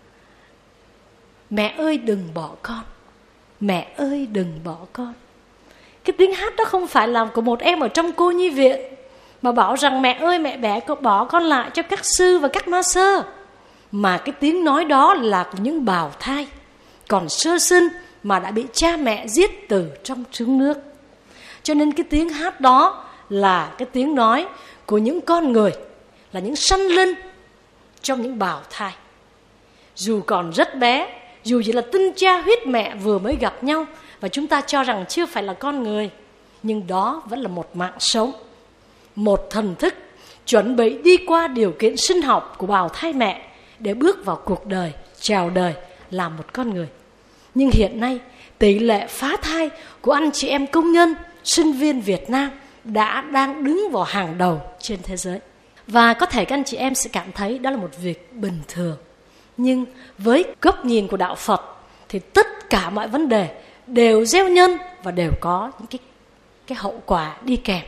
mẹ ơi đừng bỏ con, mẹ ơi đừng bỏ con. Cái tiếng hát đó không phải là của một em ở trong cô nhi viện mà bảo rằng mẹ ơi mẹ bé bỏ con lại cho các sư và các ma sơ, mà cái tiếng nói đó là của những bào thai còn sơ sinh mà đã bị cha mẹ giết từ trong trứng nước. Cho nên cái tiếng hát đó là cái tiếng nói của những con người, là những sanh linh trong những bào thai. Dù còn rất bé, dù chỉ là tinh cha huyết mẹ vừa mới gặp nhau và chúng ta cho rằng chưa phải là con người, nhưng đó vẫn là một mạng sống, một thần thức chuẩn bị đi qua điều kiện sinh học của bào thai mẹ để bước vào cuộc đời, chào đời làm một con người. Nhưng hiện nay tỷ lệ phá thai của anh chị em công nhân, sinh viên Việt Nam đã đang đứng vào hàng đầu trên thế giới. Và có thể các anh chị em sẽ cảm thấy đó là một việc bình thường. Nhưng với góc nhìn của đạo Phật thì tất cả mọi vấn đề đều gieo nhân và đều có những cái, cái hậu quả đi kèm.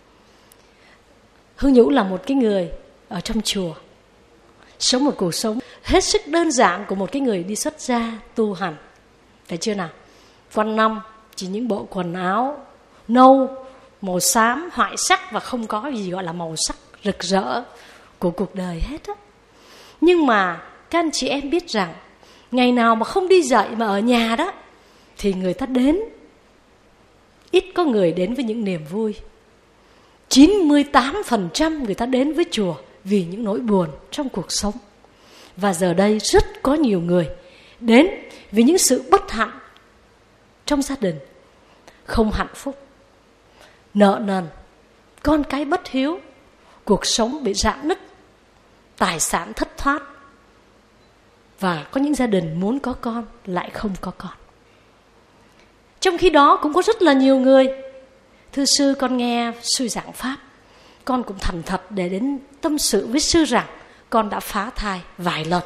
Hương Nhũ là một cái người ở trong chùa, sống một cuộc sống hết sức đơn giản của một cái người đi xuất gia tu hành. Thấy chưa nào? Quanh năm chỉ những bộ quần áo nâu, màu xám, hoại sắc và không có gì gọi là màu sắc rực rỡ của cuộc đời hết á. Nhưng mà các anh chị em biết rằng ngày nào mà không đi dạy mà ở nhà đó thì người ta đến, ít có người đến với những niềm vui. chín mươi tám phần trăm người ta đến với chùa vì những nỗi buồn trong cuộc sống. Và giờ đây rất có nhiều người đến vì những sự bất hạnh trong gia đình, không hạnh phúc, nợ nần, con cái bất hiếu, cuộc sống bị rạn nứt, tài sản thất thoát. Và có những gia đình muốn có con lại không có con. Trong khi đó cũng có rất là nhiều người, thưa sư con nghe sư giảng pháp, con cũng thành thật để đến tâm sự với sư rằng con đã phá thai vài lần.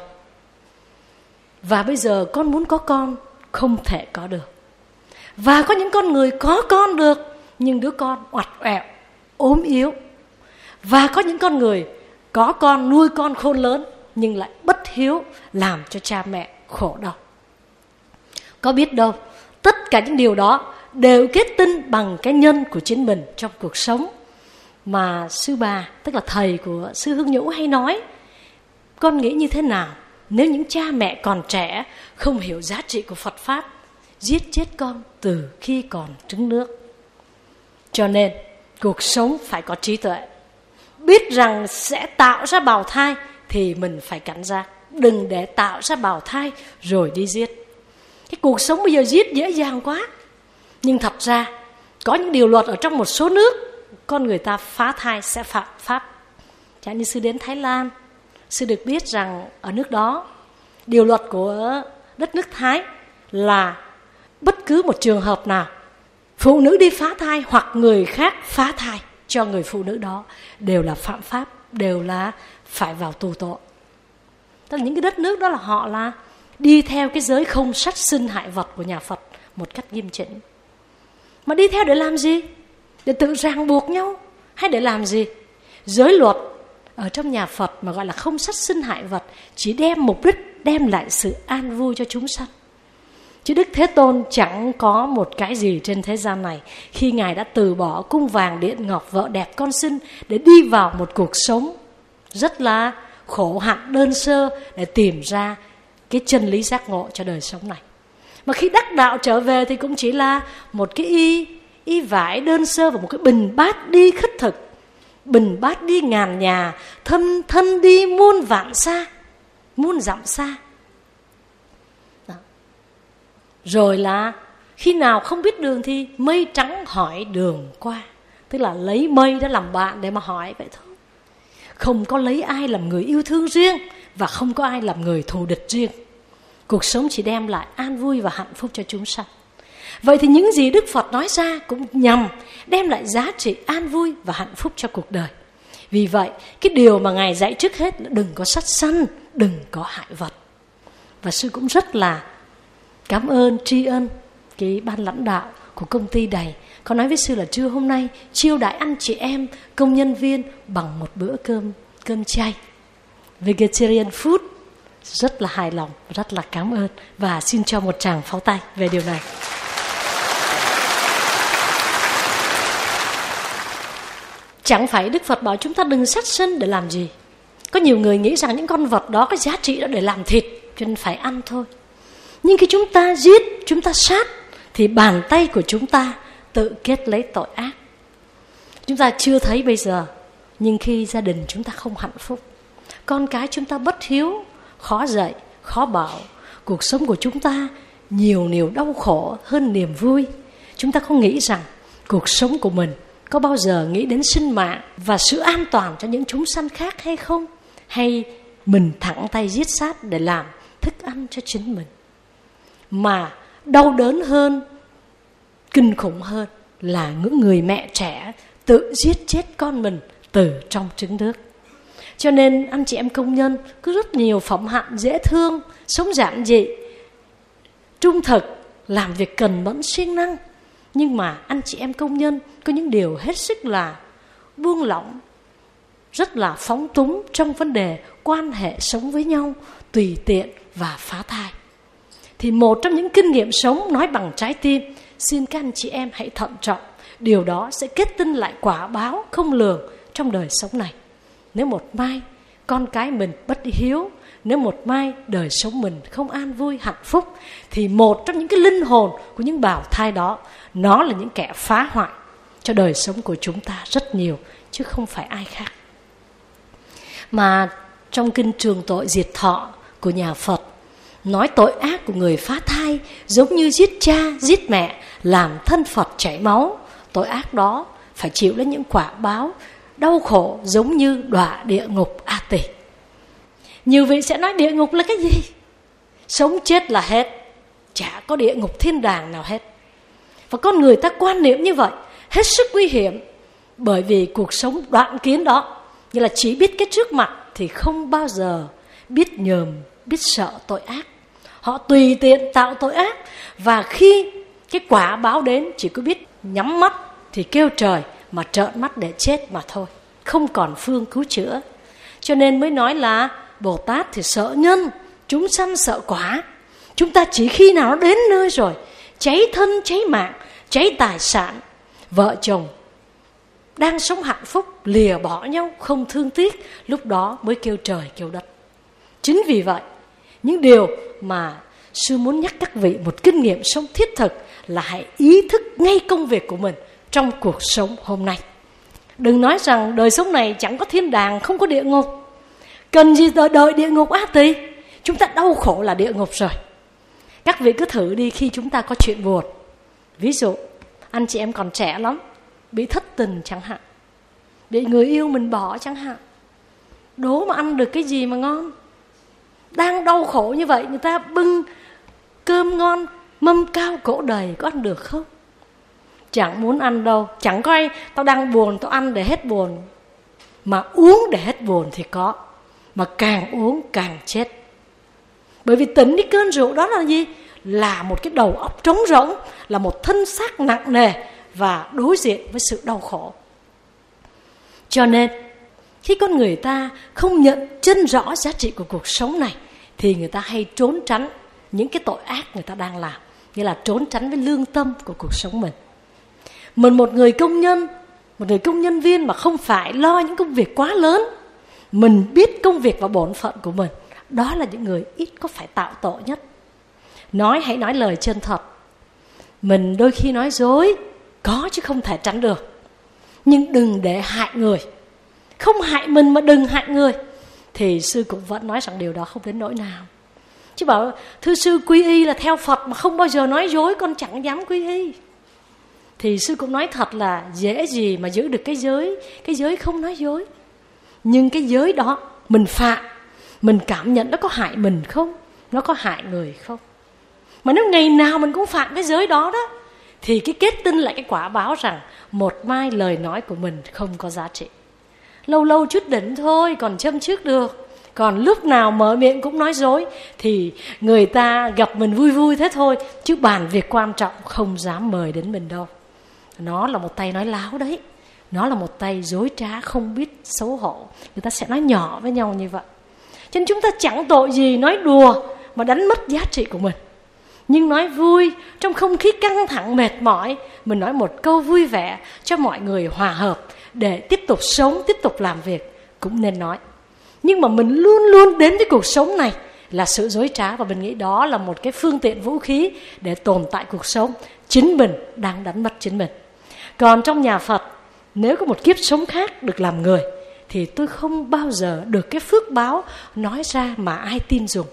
Và bây giờ con muốn có con, không thể có được. Và có những con người có con được, nhưng đứa con oặt oẹo, ốm yếu. Và có những con người có con, nuôi con khôn lớn, nhưng lại bất hiếu, làm cho cha mẹ khổ đau. Có biết đâu, tất cả những điều đó đều kết tinh bằng cái nhân của chính mình trong cuộc sống. Mà sư bà, tức là thầy của sư Hương Nhũ hay nói, con nghĩ như thế nào nếu những cha mẹ còn trẻ không hiểu giá trị của Phật Pháp, giết chết con từ khi còn trứng nước. Cho nên cuộc sống phải có trí tuệ, biết rằng sẽ tạo ra bào thai thì mình phải cảnh giác, đừng để tạo ra bào thai rồi đi giết. Cái cuộc sống bây giờ giết dễ dàng quá. Nhưng thật ra có những điều luật ở trong một số nước, con người ta phá thai sẽ phạm pháp. Chẳng như sư đến Thái Lan, sư được biết rằng ở nước đó, điều luật của đất nước Thái là bất cứ một trường hợp nào phụ nữ đi phá thai hoặc người khác phá thai cho người phụ nữ đó đều là phạm pháp, đều là phải vào tù tội. Tức là những cái đất nước đó là họ là đi theo cái giới không sát sinh hại vật của nhà Phật một cách nghiêm chỉnh. Mà đi theo để làm gì? Để tự ràng buộc nhau hay để làm gì? Giới luật ở trong nhà Phật mà gọi là không sát sinh hại vật chỉ đem mục đích đem lại sự an vui cho chúng sanh. Chứ Đức Thế Tôn chẳng có một cái gì trên thế gian này khi Ngài đã từ bỏ cung vàng điện ngọc, vợ đẹp con xinh để đi vào một cuộc sống rất là khổ hạnh đơn sơ để tìm ra cái chân lý giác ngộ cho đời sống này. Mà khi đắc đạo trở về thì cũng chỉ là một cái y, y vải đơn sơ và một cái bình bát đi khất thực. Bình bát đi ngàn nhà, thân thân đi muôn vạn xa, muôn dặm xa. Đó. Rồi là khi nào không biết đường thì mây trắng hỏi đường qua. Tức là lấy mây đó làm bạn để mà hỏi vậy thôi. Không có lấy ai làm người yêu thương riêng và không có ai làm người thù địch riêng. Cuộc sống chỉ đem lại an vui và hạnh phúc cho chúng sanh. Vậy thì những gì Đức Phật nói ra cũng nhằm đem lại giá trị an vui và hạnh phúc cho cuộc đời. Vì vậy, cái điều mà Ngài dạy trước hết là đừng có sát sanh, đừng có hại vật. Và sư cũng rất là cảm ơn, tri ân cái ban lãnh đạo của công ty này. Có nói với sư là trưa hôm nay chiêu đãi anh chị em, công nhân viên bằng một bữa cơm, cơm chay. Vegetarian food. Rất là hài lòng, rất là cảm ơn. Và xin cho một tràng pháo tay về điều này. Chẳng phải Đức Phật bảo chúng ta đừng sát sinh để làm gì. Có nhiều người nghĩ rằng những con vật đó có giá trị đó để làm thịt, cho nên phải ăn thôi. Nhưng khi chúng ta giết, chúng ta sát, thì bàn tay của chúng ta tự kết lấy tội ác. Chúng ta chưa thấy bây giờ, nhưng khi gia đình chúng ta không hạnh phúc, con cái chúng ta bất hiếu, khó dạy, khó bảo, cuộc sống của chúng ta nhiều điều đau khổ hơn niềm vui. Chúng ta có nghĩ rằng cuộc sống của mình có bao giờ nghĩ đến sinh mạng và sự an toàn cho những chúng sanh khác hay không? Hay mình thẳng tay giết sát để làm thức ăn cho chính mình? Mà đau đớn hơn, kinh khủng hơn là những người mẹ trẻ tự giết chết con mình từ trong trứng nước. Cho nên anh chị em công nhân cứ rất nhiều phẩm hạnh dễ thương, sống giản dị, trung thực, làm việc cần mẫn siêng năng. Nhưng mà anh chị em công nhân có những điều hết sức là buông lỏng, rất là phóng túng trong vấn đề quan hệ sống với nhau, tùy tiện và phá thai. Thì một trong những kinh nghiệm sống nói bằng trái tim, xin các anh chị em hãy thận trọng. Điều đó sẽ kết tinh lại quả báo không lường trong đời sống này. Nếu một mai con cái mình bất hiếu, nếu một mai đời sống mình không an vui, hạnh phúc, thì một trong những cái linh hồn của những bào thai đó, nó là những kẻ phá hoại cho đời sống của chúng ta rất nhiều, chứ không phải ai khác. Mà trong kinh Trường Tội Diệt Thọ của nhà Phật, nói tội ác của người phá thai giống như giết cha, giết mẹ, làm thân Phật chảy máu. Tội ác đó phải chịu lấy những quả báo đau khổ giống như đọa địa ngục A Tỳ. Nhiều vị sẽ nói địa ngục là cái gì? Sống chết là hết, chả có địa ngục thiên đàng nào hết. Và con người ta quan niệm như vậy hết sức nguy hiểm, bởi vì cuộc sống đoạn kiến đó như là chỉ biết cái trước mặt thì không bao giờ biết nhờm, biết sợ tội ác. Họ tùy tiện tạo tội ác, và khi cái quả báo đến chỉ có biết nhắm mắt thì kêu trời, mà trợn mắt để chết mà thôi, không còn phương cứu chữa. Cho nên mới nói là Bồ Tát thì sợ nhân, chúng sanh sợ quả. Chúng ta chỉ khi nào nó đến nơi rồi, cháy thân, cháy mạng, cháy tài sản, vợ chồng đang sống hạnh phúc lìa bỏ nhau không thương tiếc, lúc đó mới kêu trời kêu đất. Chính vì vậy, những điều mà sư muốn nhắc các vị một kinh nghiệm sống thiết thực là hãy ý thức ngay công việc của mình trong cuộc sống hôm nay. Đừng nói rằng đời sống này chẳng có thiên đàng, không có địa ngục. Cần gì đợi, đợi địa ngục á tỳ? Chúng ta đau khổ là địa ngục rồi. Các vị cứ thử đi, khi chúng ta có chuyện buồn, ví dụ anh chị em còn trẻ lắm, bị thất tình chẳng hạn, bị người yêu mình bỏ chẳng hạn, đố mà ăn được cái gì mà ngon. Đang đau khổ như vậy, người ta bưng cơm ngon, mâm cao cỗ đầy, có ăn được không? Chẳng muốn ăn đâu. Chẳng có ai, tao đang buồn tao ăn để hết buồn, mà uống để hết buồn thì có. Mà càng uống càng chết. Bởi vì tỉnh cái cơn rượu đó là gì? Là một cái đầu óc trống rỗng, là một thân xác nặng nề và đối diện với sự đau khổ. Cho nên khi con người ta không nhận chân rõ giá trị của cuộc sống này thì người ta hay trốn tránh những cái tội ác người ta đang làm, nghĩa là trốn tránh với lương tâm của cuộc sống mình. Mình một người công nhân, một người công nhân viên mà không phải lo những công việc quá lớn, mình biết công việc và bổn phận của mình, đó là những người ít có phải tạo tội nhất. Nói hãy nói lời chân thật. Mình đôi khi nói dối, có chứ không thể tránh được. Nhưng đừng để hại người. Không hại mình mà đừng hại người. Thì sư cũng vẫn nói rằng điều đó không đến nỗi nào. Chứ bảo thưa sư quy y là theo Phật mà không bao giờ nói dối, con chẳng dám quy y. Thì sư cũng nói thật là dễ gì mà giữ được cái giới. Cái giới không nói dối. Nhưng cái giới đó mình phạm, mình cảm nhận nó có hại mình không? Nó có hại người không? Mà nếu ngày nào mình cũng phạm cái giới đó đó, thì cái kết tinh lại cái quả báo rằng một mai lời nói của mình không có giá trị. Lâu lâu chút đỉnh thôi, còn châm trước được. Còn lúc nào mở miệng cũng nói dối thì người ta gặp mình vui vui thế thôi, chứ bàn việc quan trọng không dám mời đến mình đâu. Nó là một tay nói láo đấy. Nó là một tay dối trá không biết xấu hổ. Người ta sẽ nói nhỏ với nhau như vậy. Cho nên chúng ta chẳng tội gì nói đùa mà đánh mất giá trị của mình. Nhưng nói vui, trong không khí căng thẳng mệt mỏi, mình nói một câu vui vẻ cho mọi người hòa hợp để tiếp tục sống, tiếp tục làm việc, cũng nên nói. Nhưng mà mình luôn luôn đến với cuộc sống này là sự dối trá, và mình nghĩ đó là một cái phương tiện vũ khí để tồn tại cuộc sống. Chính mình đang đánh mất chính mình. Còn trong nhà Phật, nếu có một kiếp sống khác được làm người, thì tôi không bao giờ được cái phước báo nói ra mà ai tin dùng.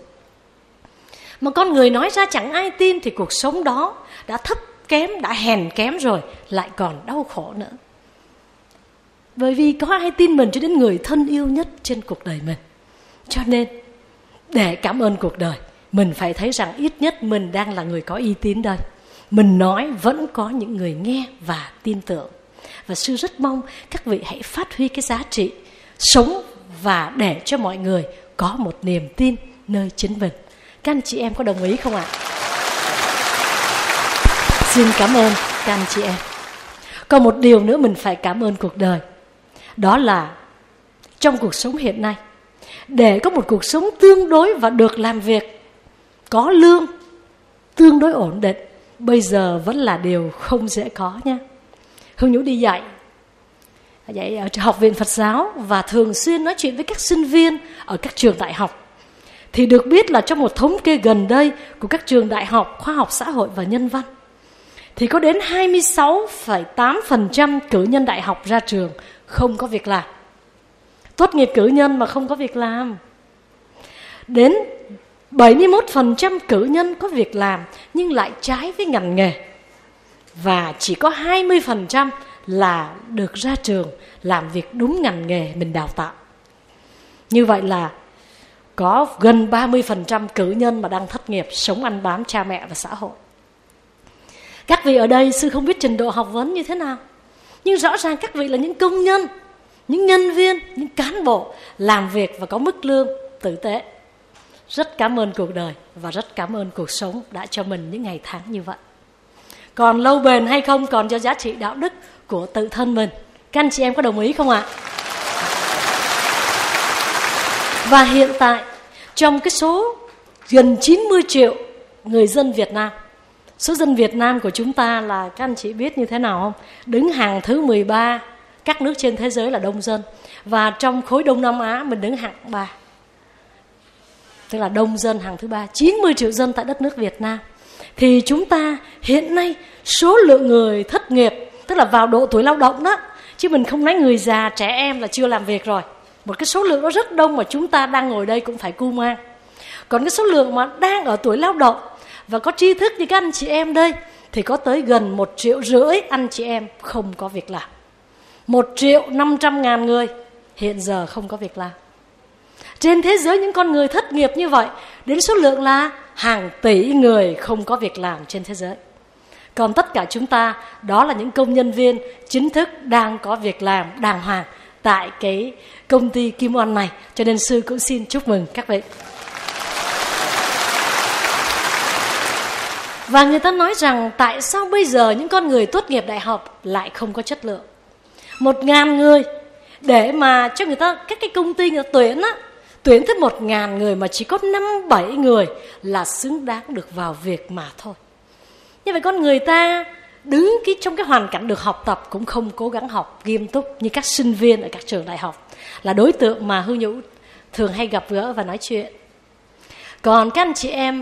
Mà con người nói ra chẳng ai tin thì cuộc sống đó đã thấp kém, đã hèn kém rồi, lại còn đau khổ nữa. Bởi vì có ai tin mình cho đến người thân yêu nhất trên cuộc đời mình. Cho nên để cảm ơn cuộc đời, mình phải thấy rằng ít nhất mình đang là người có uy tín đây. Mình nói vẫn có những người nghe và tin tưởng. Và sư rất mong các vị hãy phát huy cái giá trị sống và để cho mọi người có một niềm tin nơi chính mình. Các anh chị em có đồng ý không ạ? Xin cảm ơn các anh chị em. Còn một điều nữa mình phải cảm ơn cuộc đời. Đó là trong cuộc sống hiện nay, để có một cuộc sống tương đối và được làm việc, có lương, tương đối ổn định, bây giờ vẫn là điều không dễ có nha. Hương Nhũ đi dạy dạy ở học viện Phật giáo và thường xuyên nói chuyện với các sinh viên ở các trường đại học. Thì được biết là trong một thống kê gần đây của các trường đại học khoa học xã hội và nhân văn, thì có đến hai mươi sáu phẩy tám phần trăm cử nhân đại học ra trường không có việc làm. Tốt nghiệp cử nhân mà không có việc làm. Đến bảy mươi mốt phần trăm cử nhân có việc làm nhưng lại trái với ngành nghề. Và chỉ có hai mươi phần trăm là được ra trường làm việc đúng ngành nghề mình đào tạo. Như vậy là có gần ba mươi phần trăm cử nhân mà đang thất nghiệp, sống ăn bám cha mẹ và xã hội. Các vị ở đây sư không biết trình độ học vấn như thế nào, nhưng rõ ràng các vị là những công nhân, những nhân viên, những cán bộ làm việc và có mức lương tử tế. Rất cảm ơn cuộc đời và rất cảm ơn cuộc sống đã cho mình những ngày tháng như vậy. Còn lâu bền hay không còn do giá trị đạo đức của tự thân mình. Các anh chị em có đồng ý không ạ? Và hiện tại trong cái số gần chín mươi triệu người dân Việt Nam, số dân Việt Nam của chúng ta là các anh chị biết như thế nào không? Đứng hàng thứ mười ba các nước trên thế giới là đông dân. Và trong khối Đông Nam Á mình đứng hạng ba. Tức là đông dân hàng thứ ba, chín mươi triệu dân tại đất nước Việt Nam. Thì chúng ta hiện nay số lượng người thất nghiệp, tức là vào độ tuổi lao động đó, chứ mình không nói người già, trẻ em là chưa làm việc rồi. Một cái số lượng đó rất đông mà chúng ta đang ngồi đây cũng phải cu mang. Còn cái số lượng mà đang ở tuổi lao động và có tri thức như các anh chị em đây thì có tới gần một triệu rưỡi anh chị em không có việc làm. Một triệu năm trăm ngàn người hiện giờ không có việc làm. Trên thế giới những con người thất nghiệp như vậy, đến số lượng là hàng tỷ người không có việc làm trên thế giới. Còn tất cả chúng ta, đó là những công nhân viên chính thức đang có việc làm đàng hoàng tại cái công ty Kim Oanh này. Cho nên sư cũng xin chúc mừng các vị. Và người ta nói rằng tại sao bây giờ những con người tốt nghiệp đại học lại không có chất lượng. Một ngàn người để mà cho người ta, các cái công ty người ta tuyển á, tuyển tới một ngàn người mà chỉ có năm bảy người là xứng đáng được vào việc mà thôi. Như vậy con người ta đứng cái, trong cái hoàn cảnh được học tập cũng không cố gắng học nghiêm túc như các sinh viên ở các trường đại học, là đối tượng mà Hương Nhũ thường hay gặp gỡ và nói chuyện. Còn các anh chị em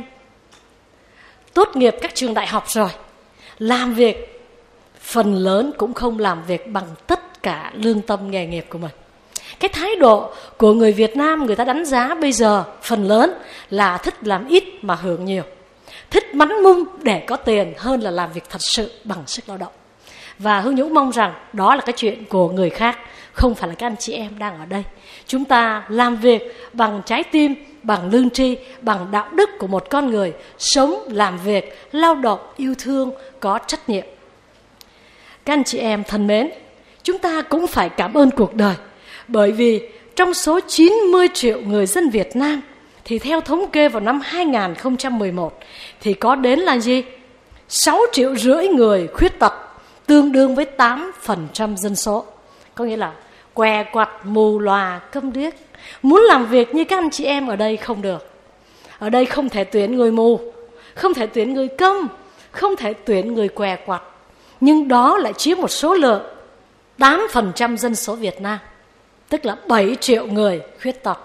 tốt nghiệp các trường đại học rồi, làm việc phần lớn cũng không làm việc bằng tất cả lương tâm nghề nghiệp của mình. Cái thái độ của người Việt Nam, người ta đánh giá bây giờ phần lớn là thích làm ít mà hưởng nhiều, thích mắn mung để có tiền hơn là làm việc thật sự bằng sức lao động. Và Hương Nhũ mong rằng đó là cái chuyện của người khác, không phải là các anh chị em đang ở đây. Chúng ta làm việc bằng trái tim, bằng lương tri, bằng đạo đức của một con người sống, làm việc, lao động, yêu thương, có trách nhiệm. Các anh chị em thân mến, chúng ta cũng phải cảm ơn cuộc đời, bởi vì trong số chín mươi triệu người dân Việt Nam thì theo thống kê vào năm hai không một một thì có đến là gì? sáu triệu rưỡi người khuyết tật, tương đương với tám phần trăm dân số. Có nghĩa là què quặt, mù lòa, câm điếc. Muốn làm việc như các anh chị em ở đây không được. Ở đây không thể tuyển người mù, không thể tuyển người câm, không thể tuyển người què quặt. Nhưng đó lại chiếm một số lượng tám phần trăm dân số Việt Nam, tức là bảy triệu người khuyết tật.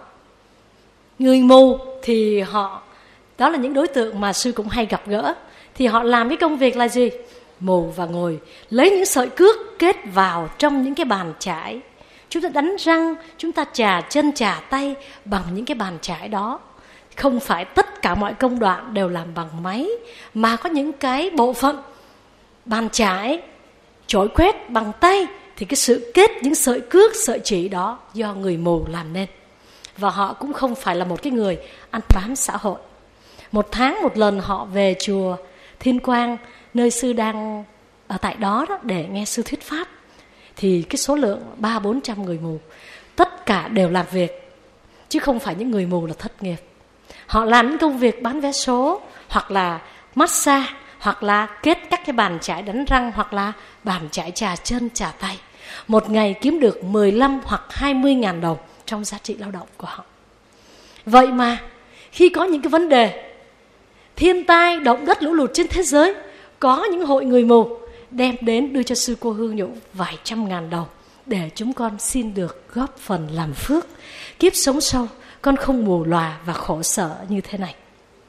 Người mù thì họ, đó là những đối tượng mà sư cũng hay gặp gỡ. Thì họ làm cái công việc là gì? Mù và ngồi lấy những sợi cước kết vào trong những cái bàn chải. Chúng ta đánh răng, chúng ta chà chân chà tay bằng những cái bàn chải đó. Không phải tất cả mọi công đoạn đều làm bằng máy, mà có những cái bộ phận bàn chải, chổi quét bằng tay, thì cái sự kết những sợi cước, sợi chỉ đó do người mù làm nên. Và họ cũng không phải là một cái người ăn bám xã hội. Một tháng một lần họ về chùa Thiên Quang, nơi sư đang ở tại đó, đó để nghe sư thuyết pháp. Thì cái số lượng ba bốn trăm người mù, tất cả đều làm việc, chứ không phải những người mù là thất nghiệp. Họ làm những công việc bán vé số, hoặc là massage, hoặc là kết các cái bàn chải đánh răng, hoặc là bàn chải chà chân chà tay. Một ngày kiếm được mười lăm hoặc hai mươi ngàn đồng trong giá trị lao động của họ. Vậy mà khi có những cái vấn đề thiên tai, động đất, lũ lụt trên thế giới, có những hội người mù đem đến đưa cho sư cô Hương Nhũ vài trăm ngàn đồng để chúng con xin được góp phần làm phước. Kiếp sống sau con không mù lòa và khổ sở như thế này.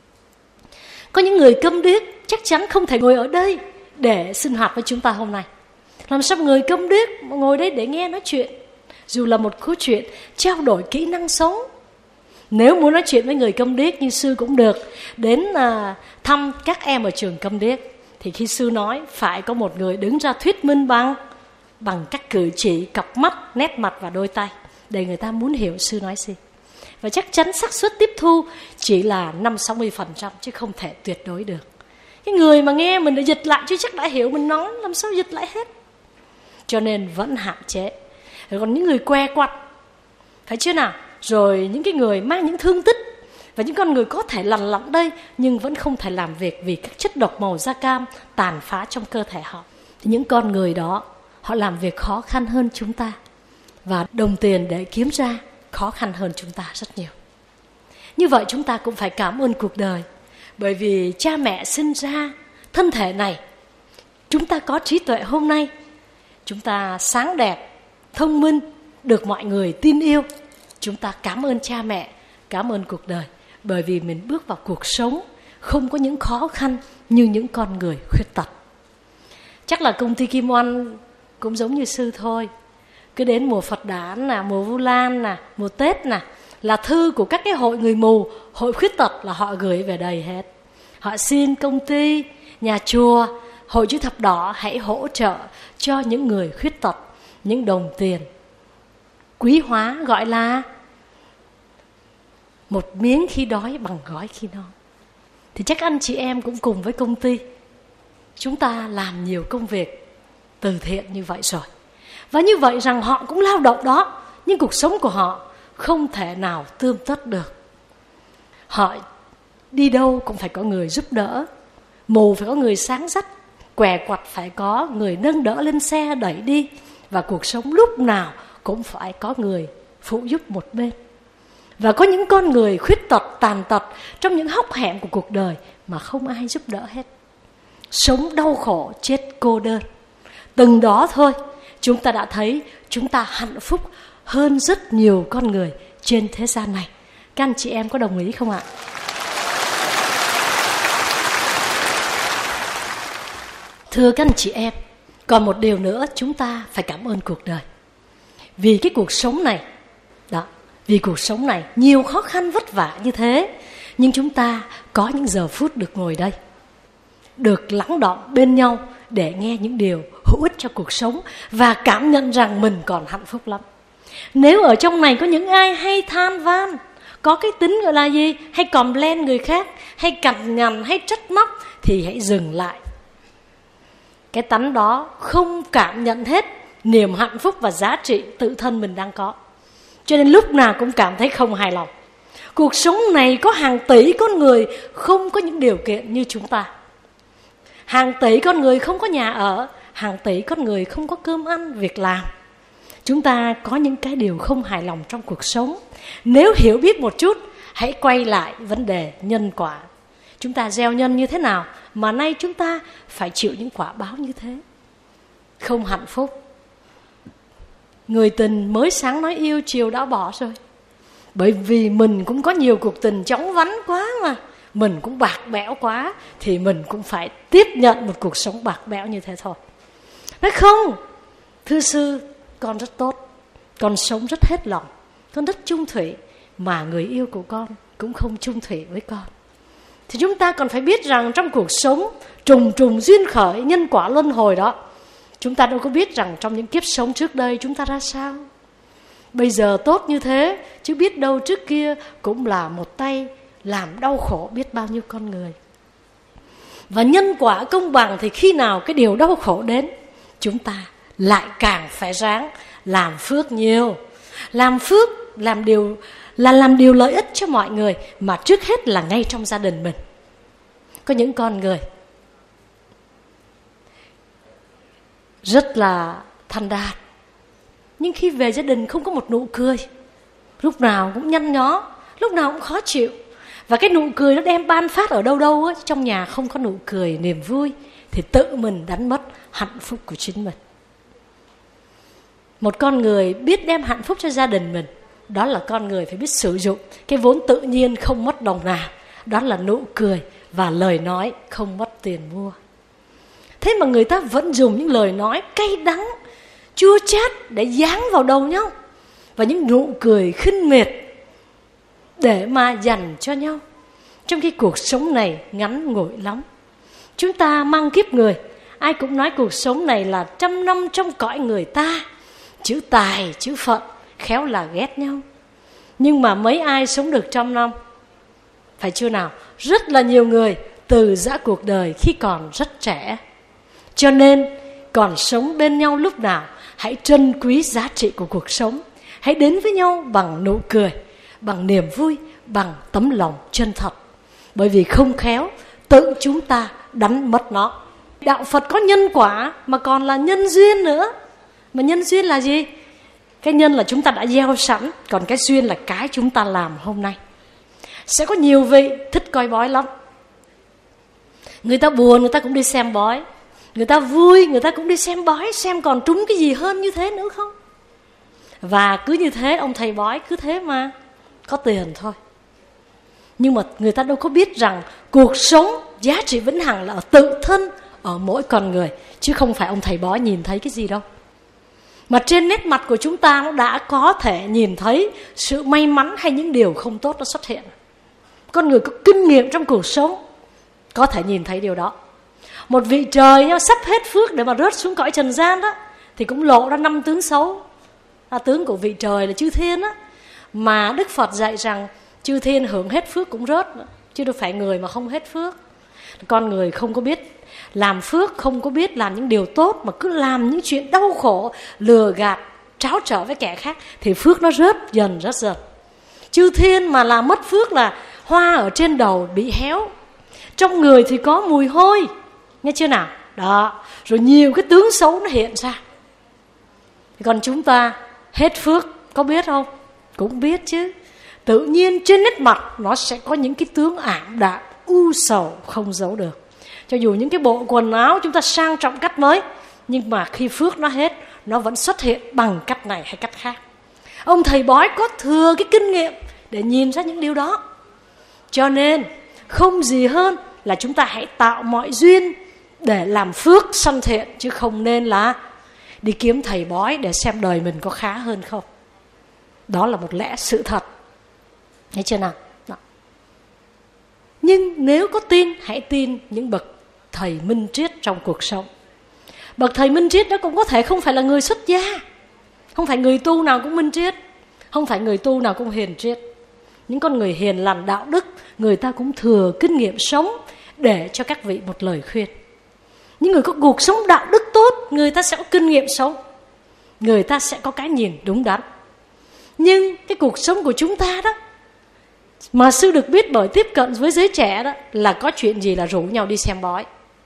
Có những người câm điếc chắc chắn không thể ngồi ở đây để sinh hoạt với chúng ta hôm nay. Làm sao người câm điếc mà ngồi đây để nghe nói chuyện, dù là một câu chuyện trao đổi kỹ năng sống. Nếu muốn nói chuyện với người câm điếc như sư cũng được, đến uh, thăm các em ở trường câm điếc, thì khi sư nói phải có một người đứng ra thuyết minh bằng bằng các cử chỉ, cặp mắt, nét mặt và đôi tay, để người ta muốn hiểu sư nói gì. Và chắc chắn xác suất tiếp thu chỉ là năm sáu mươi phần trăm, chứ không thể tuyệt đối được. Cái người mà nghe mình đã dịch lại chứ chắc đã hiểu mình nói, làm sao dịch lại hết. Cho nên vẫn hạn chế. Rồi còn những người que quặt, phải chưa nào? Rồi những cái người mang những thương tích, và những con người có thể lằn lặn đây nhưng vẫn không thể làm việc vì các chất độc màu da cam tàn phá trong cơ thể họ. Thì những con người đó, họ làm việc khó khăn hơn chúng ta, và đồng tiền để kiếm ra khó khăn hơn chúng ta rất nhiều. Như vậy chúng ta cũng phải cảm ơn cuộc đời, bởi vì cha mẹ sinh ra thân thể này, chúng ta có trí tuệ hôm nay, chúng ta sáng đẹp, thông minh, được mọi người tin yêu. Chúng ta cảm ơn cha mẹ, cảm ơn cuộc đời, bởi vì mình bước vào cuộc sống không có những khó khăn như những con người khuyết tật. Chắc là công ty Kim Oanh cũng giống như sư thôi. Cứ đến mùa Phật đản nè, mùa Vu Lan nè, mùa Tết nè, là thư của các cái hội người mù, hội khuyết tật là họ gửi về đây hết. Họ xin công ty, nhà chùa, Hội Chữ Thập Đỏ hãy hỗ trợ cho những người khuyết tật những đồng tiền quý hóa, gọi là một miếng khi đói bằng gói khi no. Thì chắc anh chị em cũng cùng với công ty, chúng ta làm nhiều công việc từ thiện như vậy rồi. Và như vậy rằng họ cũng lao động đó, nhưng cuộc sống của họ không thể nào tươm tất được. Họ đi đâu cũng phải có người giúp đỡ, mù phải có người sáng dắt, què quặt phải có người nâng đỡ lên xe đẩy đi, và cuộc sống lúc nào cũng phải có người phụ giúp một bên. Và có những con người khuyết tật, tàn tật trong những hốc hẻm của cuộc đời mà không ai giúp đỡ hết. Sống đau khổ, chết cô đơn. Từng đó thôi, chúng ta đã thấy chúng ta hạnh phúc hơn rất nhiều con người trên thế gian này. Các anh chị em có đồng ý không ạ? Thưa các anh chị em, còn một điều nữa chúng ta phải cảm ơn cuộc đời. Vì cái cuộc sống này, đó, vì cuộc sống này nhiều khó khăn vất vả như thế, nhưng chúng ta có những giờ phút được ngồi đây, được lắng đọng bên nhau để nghe những điều hữu ích cho cuộc sống và cảm nhận rằng mình còn hạnh phúc lắm. Nếu ở trong này có những ai hay than van, có cái tính gọi là gì, hay complain người khác, hay cằn nhằn, hay trách móc, thì hãy dừng lại. Cái tánh đó không cảm nhận hết niềm hạnh phúc và giá trị tự thân mình đang có, cho nên lúc nào cũng cảm thấy không hài lòng. Cuộc sống này có hàng tỷ con người không có những điều kiện như chúng ta. Hàng tỷ con người không có nhà ở, hàng tỷ con người không có cơm ăn, việc làm. Chúng ta có những cái điều không hài lòng trong cuộc sống. Nếu hiểu biết một chút, hãy quay lại vấn đề nhân quả. Chúng ta gieo nhân như thế nào mà nay chúng ta phải chịu những quả báo như thế? Không hạnh phúc. Người tình mới sáng nói yêu, chiều đã bỏ rồi. Bởi vì mình cũng có nhiều cuộc tình chóng vánh quá mà, mình cũng bạc bẽo quá, thì mình cũng phải tiếp nhận một cuộc sống bạc bẽo như thế thôi. Nói không, thưa sư, con rất tốt, con sống rất hết lòng, con rất chung thủy, mà người yêu của con cũng không chung thủy với con. Thì chúng ta còn phải biết rằng trong cuộc sống trùng trùng duyên khởi, nhân quả luân hồi đó, chúng ta đâu có biết rằng trong những kiếp sống trước đây chúng ta ra sao. Bây giờ tốt như thế, chứ biết đâu trước kia cũng là một tay làm đau khổ biết bao nhiêu con người. Và nhân quả công bằng thì khi nào cái điều đau khổ đến, chúng ta lại càng phải ráng làm phước nhiều. Làm phước, làm điều là làm điều lợi ích cho mọi người, mà trước hết là ngay trong gia đình mình. Có những con người rất là thành đạt, nhưng khi về gia đình không có một nụ cười, lúc nào cũng nhăn nhó, lúc nào cũng khó chịu. Và cái nụ cười nó đem ban phát ở đâu đâu ấy, trong nhà không có nụ cười, niềm vui, thì tự mình đánh mất hạnh phúc của chính mình. Một con người biết đem hạnh phúc cho gia đình mình, đó là con người phải biết sử dụng cái vốn tự nhiên không mất đồng nào, đó là nụ cười và lời nói không mất tiền mua. Thế mà người ta vẫn dùng những lời nói cay đắng, chua chát để giáng vào đầu nhau, và những nụ cười khinh miệt để mà dành cho nhau. Trong khi cuộc sống này ngắn ngủi lắm. Chúng ta mang kiếp người, ai cũng nói cuộc sống này là trăm năm trong cõi người ta, chữ tài, chữ phận, khéo là ghét nhau. Nhưng mà mấy ai sống được trăm năm? Phải chưa nào? Rất là nhiều người từ giã cuộc đời khi còn rất trẻ. Cho nên còn sống bên nhau lúc nào, hãy trân quý giá trị của cuộc sống. Hãy đến với nhau bằng nụ cười, bằng niềm vui, bằng tấm lòng chân thật. Bởi vì không khéo, tự chúng ta đánh mất nó. Đạo Phật có nhân quả mà còn là nhân duyên nữa. Mà nhân duyên là gì? Cái nhân là chúng ta đã gieo sẵn, còn cái duyên là cái chúng ta làm hôm nay. Sẽ có nhiều vị thích coi bói lắm. Người ta buồn, người ta cũng đi xem bói. Người ta vui, người ta cũng đi xem bói, xem còn trúng cái gì hơn như thế nữa không. Và cứ như thế, ông thầy bói cứ thế mà có tiền thôi. Nhưng mà người ta đâu có biết rằng cuộc sống giá trị vĩnh hằng là ở tự thân, ở mỗi con người, chứ không phải ông thầy bói nhìn thấy cái gì đâu. Mà trên nét mặt của chúng ta nó đã có thể nhìn thấy sự may mắn hay những điều không tốt nó xuất hiện. Con người có kinh nghiệm trong cuộc sống có thể nhìn thấy điều đó. Một vị trời sắp hết phước để mà rớt xuống cõi trần gian đó, thì cũng lộ ra năm tướng xấu. À, tướng của vị trời là chư thiên á. Mà Đức Phật dạy rằng chư thiên hưởng hết phước cũng rớt nữa, chứ đâu phải người mà không hết phước. Con người không có biết làm phước, không có biết làm những điều tốt, mà cứ làm những chuyện đau khổ, lừa gạt, tráo trở với kẻ khác, thì phước nó rớt dần rớt dần. Chư thiên mà làm mất phước là hoa ở trên đầu bị héo, Trong người thì có mùi hôi, nghe chưa nào? Đó, rồi nhiều cái tướng xấu nó hiện ra. Còn chúng ta hết phước, có biết không? Cũng biết chứ. Tự nhiên trên nét mặt nó sẽ có những cái tướng ảm đạm, u sầu không giấu được. Cho dù những cái bộ quần áo chúng ta sang trọng cách mới, nhưng mà khi phước nó hết, nó vẫn xuất hiện bằng cách này hay cách khác. Ông thầy bói có thừa cái kinh nghiệm để nhìn ra những điều đó. Cho nên không gì hơn là chúng ta hãy tạo mọi duyên để làm phước sanh thiện, chứ không nên là đi kiếm thầy bói để xem đời mình có khá hơn không. Đó là một lẽ sự thật. Thấy chưa nào? Đó. Nhưng nếu có tin, hãy tin những bậc thầy minh triết trong cuộc sống. Bậc thầy minh triết đó cũng có thể không phải là người xuất gia, không phải người tu nào cũng minh triết, không phải người tu nào cũng hiền triết. Những con người hiền lành đạo đức, người ta cũng thừa kinh nghiệm sống để cho các vị một lời khuyên. Những người có cuộc sống đạo đức tốt, người ta sẽ có kinh nghiệm sống, người ta sẽ có cái nhìn đúng đắn. Nhưng cái cuộc sống của chúng ta đó, mà sư được biết bởi tiếp cận với giới trẻ đó, là có chuyện gì là rủ nhau đi xem bói.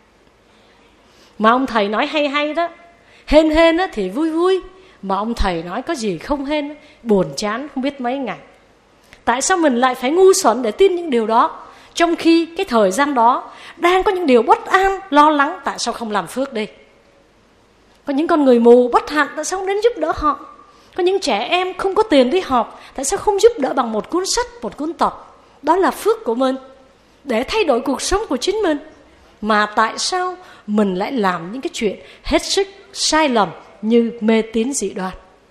Mà ông thầy nói hay hay đó, hên hên đó thì vui vui, mà ông thầy nói có gì không hên, buồn chán không biết mấy ngày. Tại sao mình lại phải ngu xuẩn để tin những điều đó, trong khi cái thời gian đó đang có những điều bất an, lo lắng? Tại sao không làm phước đi? Có những con người mù bất hạnh, tại sao không đến giúp đỡ họ? Có những trẻ em không có tiền đi học, tại sao không giúp đỡ bằng một cuốn sách, một cuốn tập? Đó là phước của mình, để thay đổi cuộc sống của chính mình. Mà tại sao mình lại làm những cái chuyện hết sức sai lầm như mê tín dị đoan,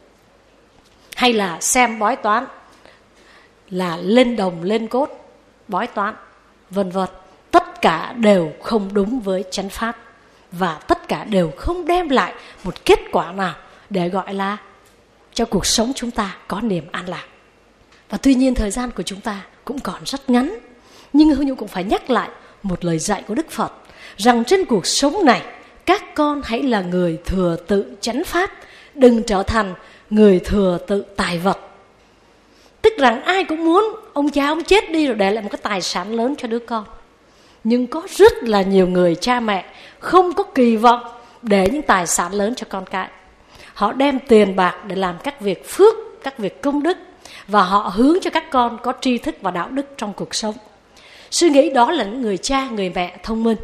hay là xem bói toán, là lên đồng lên cốt bói toán, vân vân. Tất cả đều không đúng với chánh pháp, và tất cả đều không đem lại một kết quả nào để gọi là cho cuộc sống chúng ta có niềm an lạc. Và tuy nhiên thời gian của chúng ta cũng còn rất ngắn, nhưng Hương Nhung cũng phải nhắc lại một lời dạy của Đức Phật, rằng trên cuộc sống này, các con hãy là người thừa tự chánh pháp, đừng trở thành người thừa tự tài vật. Tức rằng ai cũng muốn ông cha ông chết đi rồi để lại một cái tài sản lớn cho đứa con. Nhưng có rất là nhiều người cha mẹ không có kỳ vọng để những tài sản lớn cho con cái. Họ đem tiền bạc để làm các việc phước, các việc công đức, và họ hướng cho các con có tri thức và đạo đức trong cuộc sống. Sư nghĩ đó là những người cha, người mẹ thông minh.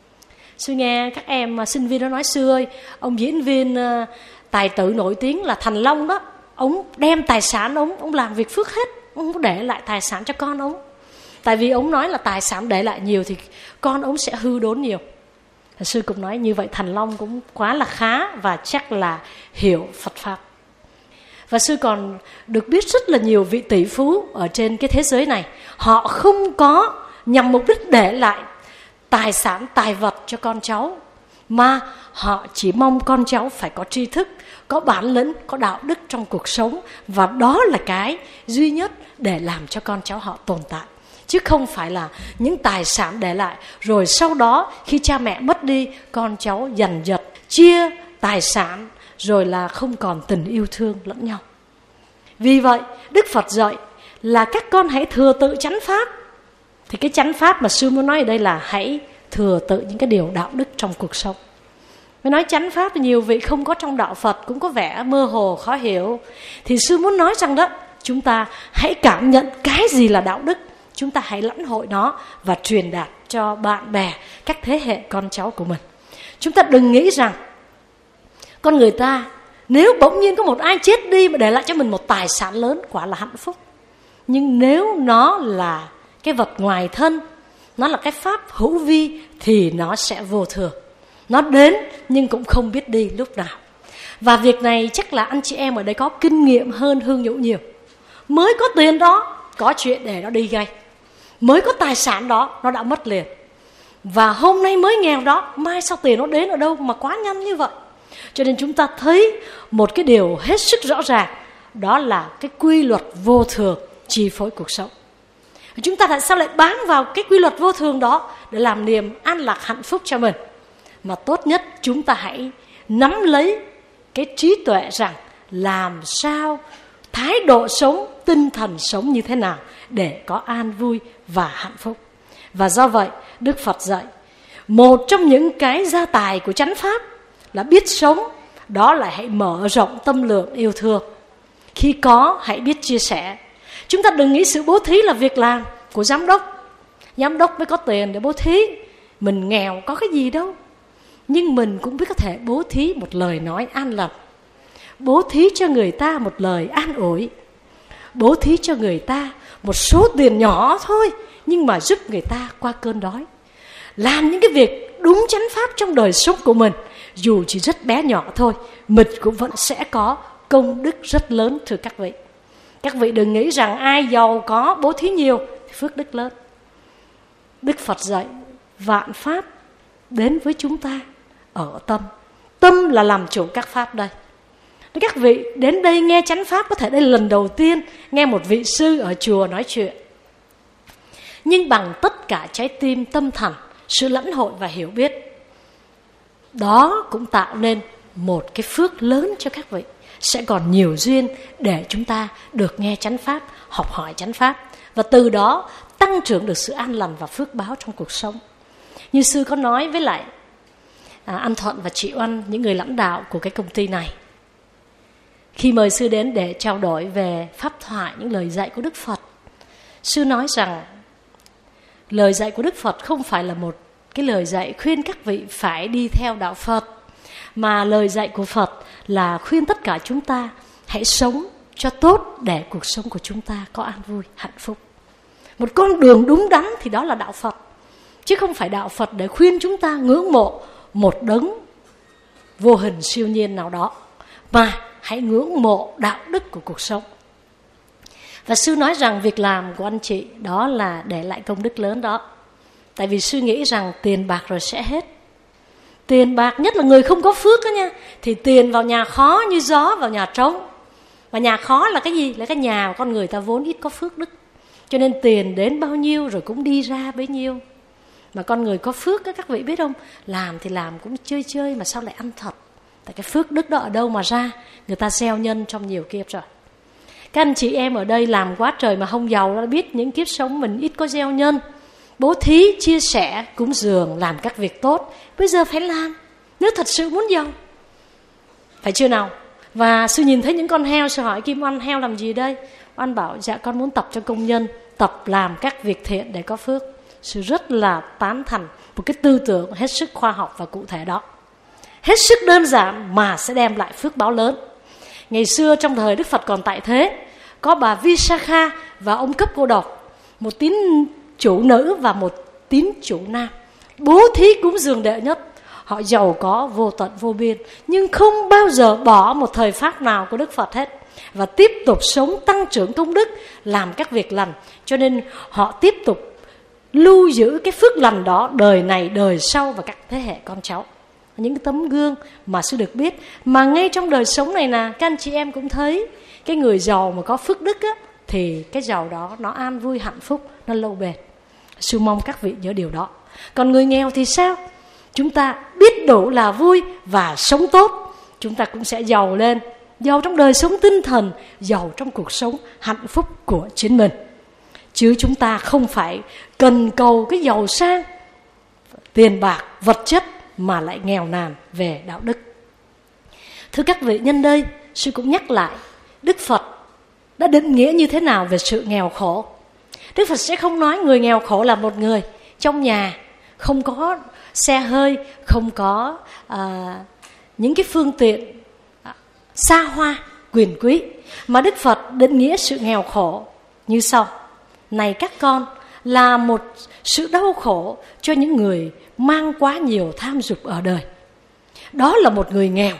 Sư nghe các em sinh viên đó nói: sư ơi, ông diễn viên uh, tài tử nổi tiếng là Thành Long đó, ông đem tài sản ông, ông làm việc phước hết, ông không để lại tài sản cho con ông. Tại vì ông nói là tài sản để lại nhiều thì con ông sẽ hư đốn nhiều. Sư cũng nói như vậy Thành Long cũng quá là khá và chắc là hiểu Phật Pháp. Và sư còn được biết rất là nhiều vị tỷ phú ở trên cái thế giới này, họ không có nhằm mục đích để lại tài sản, tài vật cho con cháu, mà họ chỉ mong con cháu phải có tri thức, có bản lĩnh, có đạo đức trong cuộc sống. Và đó là cái duy nhất để làm cho con cháu họ tồn tại, chứ không phải là những tài sản để lại rồi sau đó khi cha mẹ mất đi, con cháu giành giật, chia tài sản, rồi là không còn tình yêu thương lẫn nhau. Vì vậy Đức Phật dạy là các con hãy thừa tự chánh pháp. Thì cái chánh pháp mà sư muốn nói ở đây là hãy thừa tự những cái điều đạo đức trong cuộc sống. Mới nói chánh pháp thì nhiều vị không có trong đạo Phật cũng có vẻ mơ hồ khó hiểu. Thì sư muốn nói rằng đó, chúng ta hãy cảm nhận cái gì là đạo đức, chúng ta hãy lãnh hội nó và truyền đạt cho bạn bè, các thế hệ con cháu của mình. Chúng ta đừng nghĩ rằng con người ta nếu bỗng nhiên có một ai chết đi mà để lại cho mình một tài sản lớn, quả là hạnh phúc. Nhưng nếu nó là cái vật ngoài thân, nó là cái pháp hữu vi, thì nó sẽ vô thường. Nó đến nhưng cũng không biết đi lúc nào. Và việc này chắc là anh chị em ở đây có kinh nghiệm hơn Hương Nhũ nhiều. Mới có tiền đó, có chuyện để nó đi gây. Mới có tài sản đó, nó đã mất liền. Và hôm nay mới nghèo đó, mai sau tiền nó đến ở đâu mà quá nhanh như vậy. Cho nên chúng ta thấy một cái điều hết sức rõ ràng, đó là cái quy luật vô thường chi phối cuộc sống. Chúng ta tại sao lại bám vào cái quy luật vô thường đó để làm niềm an lạc hạnh phúc cho mình? Mà tốt nhất chúng ta hãy nắm lấy cái trí tuệ rằng làm sao, thái độ sống, tinh thần sống như thế nào để có an vui và hạnh phúc. Và do vậy, Đức Phật dạy, một trong những cái gia tài của chánh pháp là biết sống, đó là hãy mở rộng tâm lượng yêu thương. Khi có, hãy biết chia sẻ. Chúng ta đừng nghĩ sự bố thí là việc làm của giám đốc. Giám đốc mới có tiền để bố thí. Mình nghèo có cái gì đâu. Nhưng mình cũng biết có thể bố thí một lời nói an lành, bố thí cho người ta một lời an ủi, bố thí cho người ta một số tiền nhỏ thôi, nhưng mà giúp người ta qua cơn đói. Làm những cái việc đúng chánh pháp trong đời sống của mình, dù chỉ rất bé nhỏ thôi, mình cũng vẫn sẽ có công đức rất lớn, thưa các vị. Các vị đừng nghĩ rằng ai giàu có bố thí nhiều thì phước đức lớn. Đức Phật dạy vạn pháp đến với chúng ta ở tâm. Tâm là làm chủ các pháp đây. Các vị đến đây nghe chánh pháp, có thể đây là lần đầu tiên nghe một vị sư ở chùa nói chuyện. Nhưng bằng tất cả trái tim, tâm thành, sự lãnh hội và hiểu biết, đó cũng tạo nên một cái phước lớn cho các vị. Sẽ còn nhiều duyên để chúng ta được nghe chánh pháp, học hỏi chánh pháp, và từ đó tăng trưởng được sự an lành và phước báo trong cuộc sống. Như sư có nói với lại à, anh Thuận và chị Oanh, những người lãnh đạo của cái công ty này, khi mời sư đến để trao đổi về pháp thoại, những lời dạy của Đức Phật, sư nói rằng lời dạy của Đức Phật không phải là một cái lời dạy khuyên các vị phải đi theo đạo Phật, mà lời dạy của Phật là khuyên tất cả chúng ta hãy sống cho tốt để cuộc sống của chúng ta có an vui, hạnh phúc. Một con đường đúng đắn thì đó là đạo Phật, chứ không phải đạo Phật để khuyên chúng ta ngưỡng mộ một đấng vô hình siêu nhiên nào đó, mà hãy ngưỡng mộ đạo đức của cuộc sống. Và sư nói rằng việc làm của anh chị đó là để lại công đức lớn đó. Tại vì sư nghĩ rằng tiền bạc rồi sẽ hết. Tiền bạc, nhất là người không có phước đó nha, thì tiền vào nhà khó như gió vào nhà trống. Và nhà khó là cái gì? Là cái nhà của con người ta vốn ít có phước đức. Cho nên tiền đến bao nhiêu rồi cũng đi ra bấy nhiêu. Mà con người có phước đó, các vị biết không? Làm thì làm cũng chơi chơi mà sao lại ăn thật. Tại cái phước đức đó ở đâu mà ra? Người ta gieo nhân trong nhiều kiếp rồi. Các anh chị em ở đây làm quá trời mà không giàu, đã biết những kiếp sống mình ít có gieo nhân, bố thí, chia sẻ, cúng dường, làm các việc tốt. Bây giờ phải làm, nếu thật sự muốn giàu, phải chưa nào? Và sư nhìn thấy những con heo, sư hỏi Kim Oanh, heo làm gì đây? Oanh bảo dạ con muốn tập cho công nhân, tập làm các việc thiện để có phước. Sư rất là tán thành một cái tư tưởng hết sức khoa học và cụ thể đó. Hết sức đơn giản mà sẽ đem lại phước báo lớn. Ngày xưa trong thời Đức Phật còn tại thế, có bà Visakha và ông Cấp Cô Độc, một tín chủ nữ và một tín chủ nam, bố thí cúng dường đệ nhất. Họ giàu có vô tận vô biên, nhưng không bao giờ bỏ một thời pháp nào của Đức Phật hết, và tiếp tục sống tăng trưởng công đức, làm các việc lành. Cho nên họ tiếp tục lưu giữ cái phước lành đó đời này đời sau và các thế hệ con cháu. Những cái tấm gương mà sư được biết, mà ngay trong đời sống này nè, các anh chị em cũng thấy cái người giàu mà có phước đức á, thì cái giàu đó nó an vui hạnh phúc, nó lâu bền. Sư mong các vị nhớ điều đó. Còn người nghèo thì sao? Chúng ta biết đủ là vui và sống tốt, chúng ta cũng sẽ giàu lên, giàu trong đời sống tinh thần, giàu trong cuộc sống hạnh phúc của chính mình. Chứ chúng ta không phải cần cầu cái giàu sang, tiền bạc, vật chất, mà lại nghèo nàn về đạo đức. Thưa các vị, nhân đây sư cũng nhắc lại Đức Phật đã định nghĩa như thế nào về sự nghèo khổ. Đức Phật sẽ không nói người nghèo khổ là một người trong nhà không có xe hơi, không có à, những cái phương tiện à, xa hoa, quyền quý, mà Đức Phật định nghĩa sự nghèo khổ như sau: này các con, là một sự đau khổ cho những người mang quá nhiều tham dục ở đời. Đó là một người nghèo,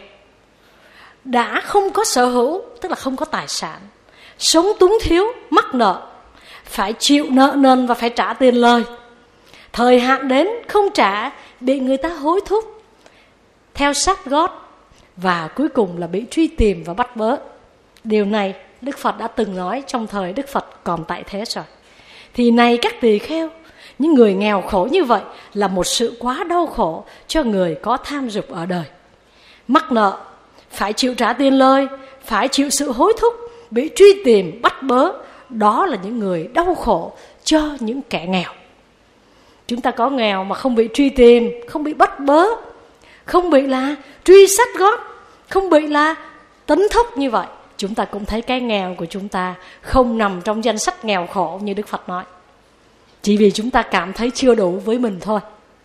đã không có sở hữu, tức là không có tài sản, sống túng thiếu, mắc nợ, phải chịu nợ nần và phải trả tiền lời. Thời hạn đến không trả, bị người ta hối thúc, theo sát gót, và cuối cùng là bị truy tìm và bắt bớ. Điều này Đức Phật đã từng nói trong thời Đức Phật còn tại thế rồi. Thì này các tỳ kheo, những người nghèo khổ như vậy là một sự quá đau khổ cho người có tham dục ở đời. Mắc nợ, phải chịu trả tiền lời, phải chịu sự hối thúc, bị truy tìm, bắt bớ. Đó là những người đau khổ cho những kẻ nghèo. Chúng ta có nghèo mà không bị truy tìm, không bị bắt bớ, không bị là truy sát gót, không bị là tấn thúc như vậy. Chúng ta cũng thấy cái nghèo của chúng ta không nằm trong danh sách nghèo khổ như Đức Phật nói. Chỉ vì chúng ta cảm thấy chưa đủ với mình thôi.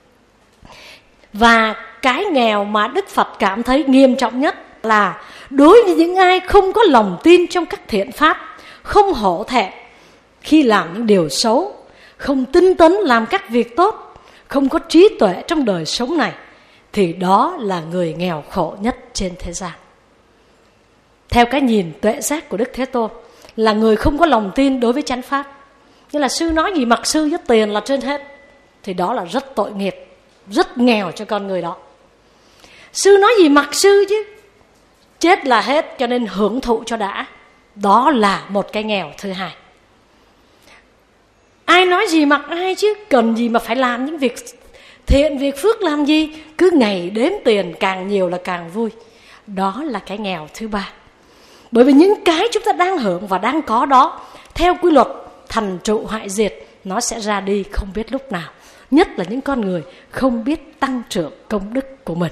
Và cái nghèo mà Đức Phật cảm thấy nghiêm trọng nhất là đối với những ai không có lòng tin trong các thiện pháp, không hổ thẹn khi làm những điều xấu, không tinh tấn làm các việc tốt, không có trí tuệ trong đời sống này, thì đó là người nghèo khổ nhất trên thế gian. Theo cái nhìn tuệ giác của Đức Thế Tôn, là người không có lòng tin đối với chánh pháp. Như là sư nói gì mặc sư với tiền là trên hết, thì đó là rất tội nghiệp, rất nghèo cho con người đó. Sư nói gì mặc sư chứ, chết là hết, cho nên hưởng thụ cho đã. Đó là một cái nghèo thứ hai. Ai nói gì mặc ai chứ, cần gì mà phải làm những việc thiện, việc phước làm gì, cứ ngày đếm tiền càng nhiều là càng vui. Đó là cái nghèo thứ ba. Bởi vì những cái chúng ta đang hưởng và đang có đó, theo quy luật thành trụ hoại diệt, nó sẽ ra đi không biết lúc nào. Nhất là những con người không biết tăng trưởng công đức của mình.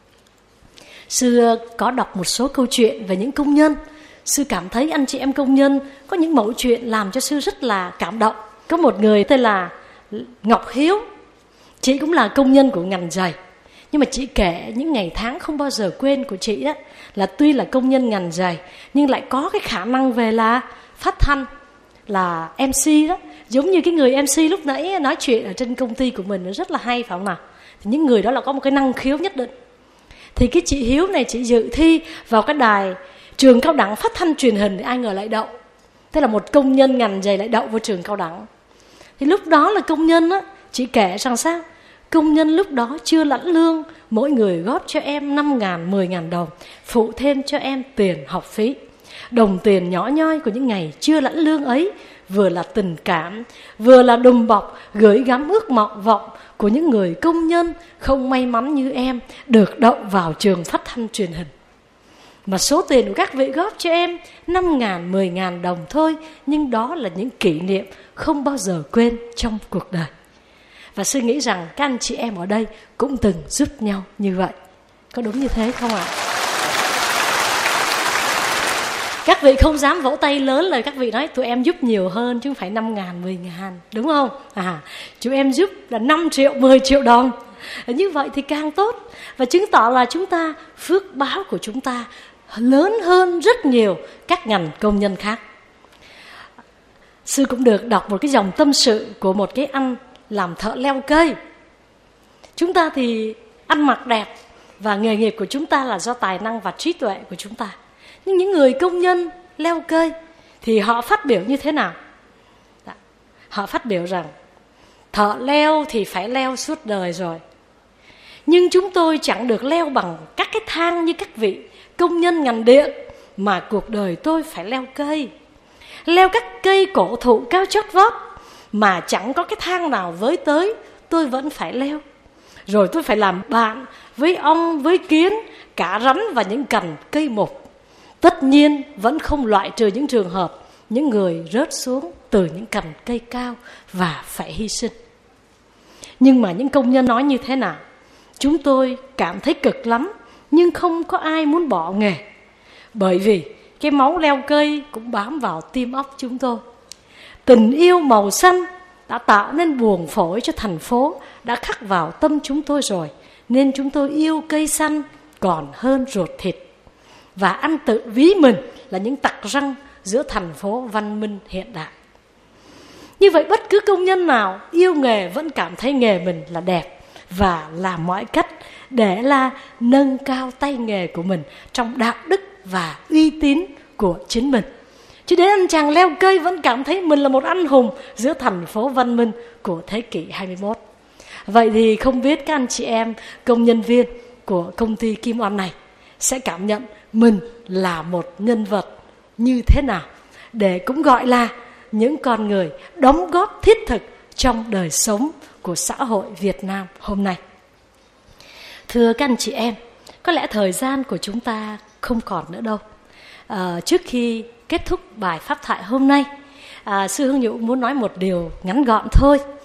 Sư có đọc một số câu chuyện về những công nhân. Sư cảm thấy anh chị em công nhân có những mẫu chuyện làm cho sư rất là cảm động. Có một người tên là Ngọc Hiếu. Chị cũng là công nhân của ngành giày. Nhưng mà chị kể những ngày tháng không bao giờ quên của chị đó, là tuy là công nhân ngành giày nhưng lại có cái khả năng về là phát thanh, là em xê đó. Giống như cái người em xê lúc nãy nói chuyện ở trên công ty của mình, nó rất là hay phải không nào? Thì những người đó là có một cái năng khiếu nhất định. Thì cái chị Hiếu này, chị dự thi vào cái đài trường cao đẳng phát thanh truyền hình, thì ai ngờ lại đậu. Thế là một công nhân ngành giày lại đậu vào trường cao đẳng. Thì lúc đó là công nhân á, chị kể rằng sao? Công nhân lúc đó chưa lãnh lương, mỗi người góp cho em năm ngàn, mười ngàn đồng, phụ thêm cho em tiền học phí. Đồng tiền nhỏ nhoi của những ngày chưa lãnh lương ấy, vừa là tình cảm, vừa là đùm bọc, gửi gắm ước mộng vọng của những người công nhân không may mắn như em được đậu vào trường phát thanh truyền hình. Mà số tiền của các vị góp cho em năm ngàn, mười ngàn đồng thôi, nhưng đó là những kỷ niệm không bao giờ quên trong cuộc đời. Và sư nghĩ rằng các anh chị em ở đây cũng từng giúp nhau như vậy. Có đúng như thế không ạ? Các vị không dám vỗ tay lớn lời, các vị nói tụi em giúp nhiều hơn chứ không phải năm ngàn, mười ngàn, đúng không? À, chúng em giúp là năm triệu, mười triệu đồng. Như vậy thì càng tốt. Và chứng tỏ là chúng ta, phước báo của chúng ta lớn hơn rất nhiều các ngành công nhân khác. Sư cũng được đọc một cái dòng tâm sự của một cái anh làm thợ leo cây. Chúng ta thì ăn mặc đẹp và nghề nghiệp của chúng ta là do tài năng và trí tuệ của chúng ta. Nhưng những người công nhân leo cây thì họ phát biểu như thế nào? Họ phát biểu rằng thợ leo thì phải leo suốt đời rồi, nhưng chúng tôi chẳng được leo bằng các cái thang như các vị công nhân ngành điện, mà cuộc đời tôi phải leo cây. Leo các cây cổ thụ cao chót vót mà chẳng có cái thang nào với tới, tôi vẫn phải leo. Rồi tôi phải làm bạn với ong, với kiến, cả rắn và những cành cây mục. Tất nhiên vẫn không loại trừ những trường hợp những người rớt xuống từ những cành cây cao và phải hy sinh. Nhưng mà những công nhân nói như thế nào? Chúng tôi cảm thấy cực lắm, nhưng không có ai muốn bỏ nghề. Bởi vì cái máu leo cây cũng bám vào tim óc chúng tôi. Tình yêu màu xanh đã tạo nên buồng phổi cho thành phố, đã khắc vào tâm chúng tôi rồi, nên chúng tôi yêu cây xanh còn hơn ruột thịt, và ăn tự ví mình là những tặc răng giữa thành phố văn minh hiện đại. Như vậy bất cứ công nhân nào yêu nghề vẫn cảm thấy nghề mình là đẹp, và làm mọi cách để là nâng cao tay nghề của mình trong đạo đức và uy tín của chính mình. Chứ đến anh chàng leo cây vẫn cảm thấy mình là một anh hùng giữa thành phố văn minh của thế kỷ hai mươi mốt. Vậy thì không biết các anh chị em công nhân viên của công ty Kim Oanh này sẽ cảm nhận mình là một nhân vật như thế nào, để cũng gọi là những con người đóng góp thiết thực trong đời sống của xã hội Việt Nam hôm nay. Thưa các anh chị em, có lẽ thời gian của chúng ta không còn nữa đâu. À, trước khi kết thúc bài pháp thoại hôm nay, à, sư Hương Nhũ muốn nói một điều ngắn gọn thôi.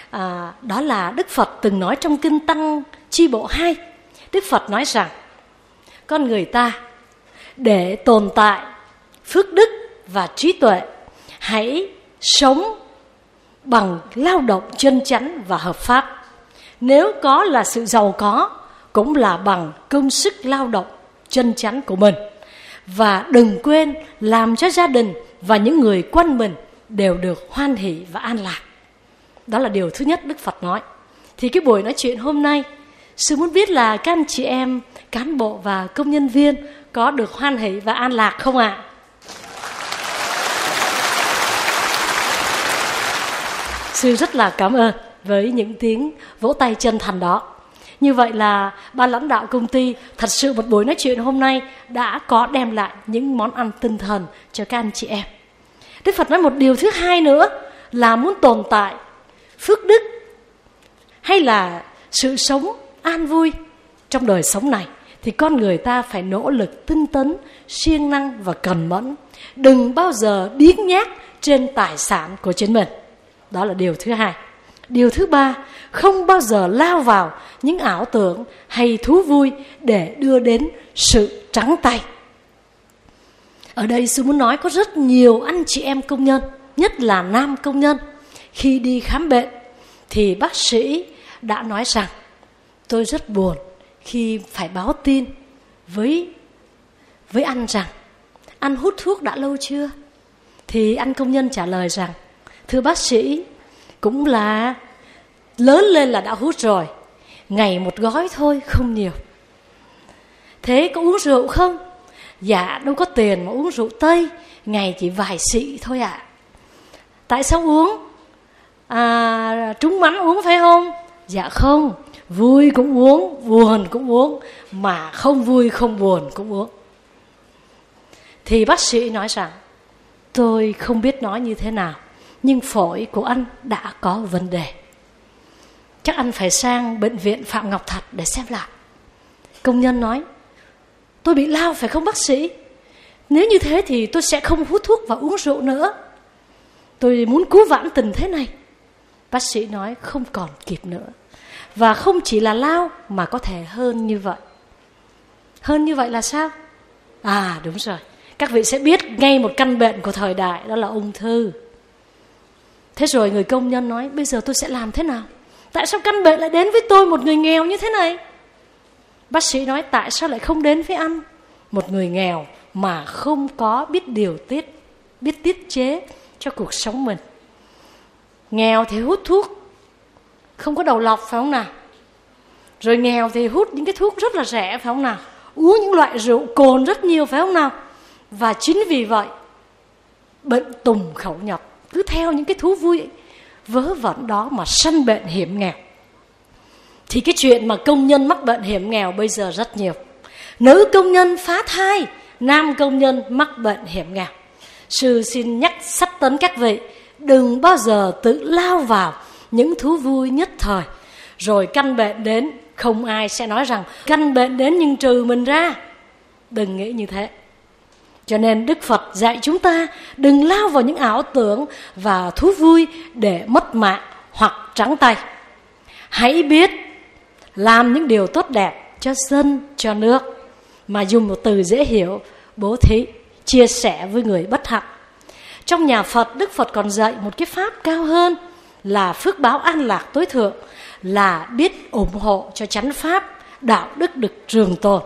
à, đó là Đức Phật từng nói trong Kinh Tăng Chi Bộ hai. Đức Phật nói rằng con người ta để tồn tại phước đức và trí tuệ, hãy sống bằng lao động chân chánh và hợp pháp. Nếu có là sự giàu có, cũng là bằng công sức lao động chân chánh của mình. Và đừng quên làm cho gia đình và những người quanh mình đều được hoan hỷ và an lạc. Đó là điều thứ nhất Đức Phật nói. Thì cái buổi nói chuyện hôm nay, sư muốn biết là các anh chị em, cán bộ và công nhân viên có được hoan hỷ và an lạc không ạ? À? Sư rất là cảm ơn với những tiếng vỗ tay chân thành đó. Như vậy là ban lãnh đạo công ty, thật sự một buổi nói chuyện hôm nay đã có đem lại những món ăn tinh thần cho các anh chị em. Đức Phật nói một điều thứ hai nữa là muốn tồn tại phước đức hay là sự sống an vui trong đời sống này, thì con người ta phải nỗ lực tinh tấn, siêng năng và cần mẫn. Đừng bao giờ biếng nhác trên tài sản của chính mình. Đó là điều thứ hai. Điều thứ ba, không bao giờ lao vào những ảo tưởng hay thú vui để đưa đến sự trắng tay. Ở đây sư muốn nói có rất nhiều anh chị em công nhân, nhất là nam công nhân, khi đi khám bệnh thì bác sĩ đã nói rằng tôi rất buồn khi phải báo tin với, với anh rằng anh hút thuốc đã lâu chưa? Thì anh công nhân trả lời rằng thưa bác sĩ, cũng là lớn lên là đã hút rồi, ngày một gói thôi, không nhiều. Thế có uống rượu không? Dạ đâu có tiền mà uống rượu Tây, ngày chỉ vài xị thôi ạ. À. Tại sao uống? À, trúng mắn uống phải không? Dạ không, vui cũng uống, buồn cũng uống, mà không vui không buồn cũng uống. Thì bác sĩ nói rằng tôi không biết nói như thế nào, nhưng phổi của anh đã có vấn đề, chắc anh phải sang bệnh viện Phạm Ngọc Thạch để xem lại. Công nhân nói tôi bị lao phải không bác sĩ? Nếu như thế thì tôi sẽ không hút thuốc và uống rượu nữa. Tôi muốn cứu vãn tình thế này. Bác sĩ nói không còn kịp nữa. Và không chỉ là lao mà có thể hơn như vậy. Hơn như vậy là sao? À đúng rồi, các vị sẽ biết ngay một căn bệnh của thời đại, đó là ung thư. Thế rồi người công nhân nói bây giờ tôi sẽ làm thế nào? Tại sao căn bệnh lại đến với tôi, một người nghèo như thế này? Bác sĩ nói tại sao lại không đến với anh, một người nghèo mà không có biết điều tiết, biết tiết chế cho cuộc sống mình. Nghèo thì hút thuốc không có đầu lọc phải không nào? Rồi nghèo thì hút những cái thuốc rất là rẻ phải không nào? Uống những loại rượu cồn rất nhiều phải không nào? Và chính vì vậy bệnh tùng khẩu nhập, cứ theo những cái thú vui vớ vẩn đó mà sanh bệnh hiểm nghèo. Thì cái chuyện mà công nhân mắc bệnh hiểm nghèo bây giờ rất nhiều. Nữ công nhân phá thai, nam công nhân mắc bệnh hiểm nghèo. Sư xin nhắc sắt tấn các vị, đừng bao giờ tự lao vào những thú vui nhất thời, rồi căn bệnh đến không ai sẽ nói rằng căn bệnh đến nhưng trừ mình ra. Đừng nghĩ như thế. Cho nên Đức Phật dạy chúng ta đừng lao vào những ảo tưởng và thú vui để mất mạng hoặc trắng tay. Hãy biết làm những điều tốt đẹp cho dân, cho nước, mà dùng một từ dễ hiểu, bố thí, chia sẻ với người bất hạnh. Trong nhà Phật, Đức Phật còn dạy một cái pháp cao hơn là phước báo an lạc tối thượng, là biết ủng hộ cho chánh pháp, đạo đức được trường tồn.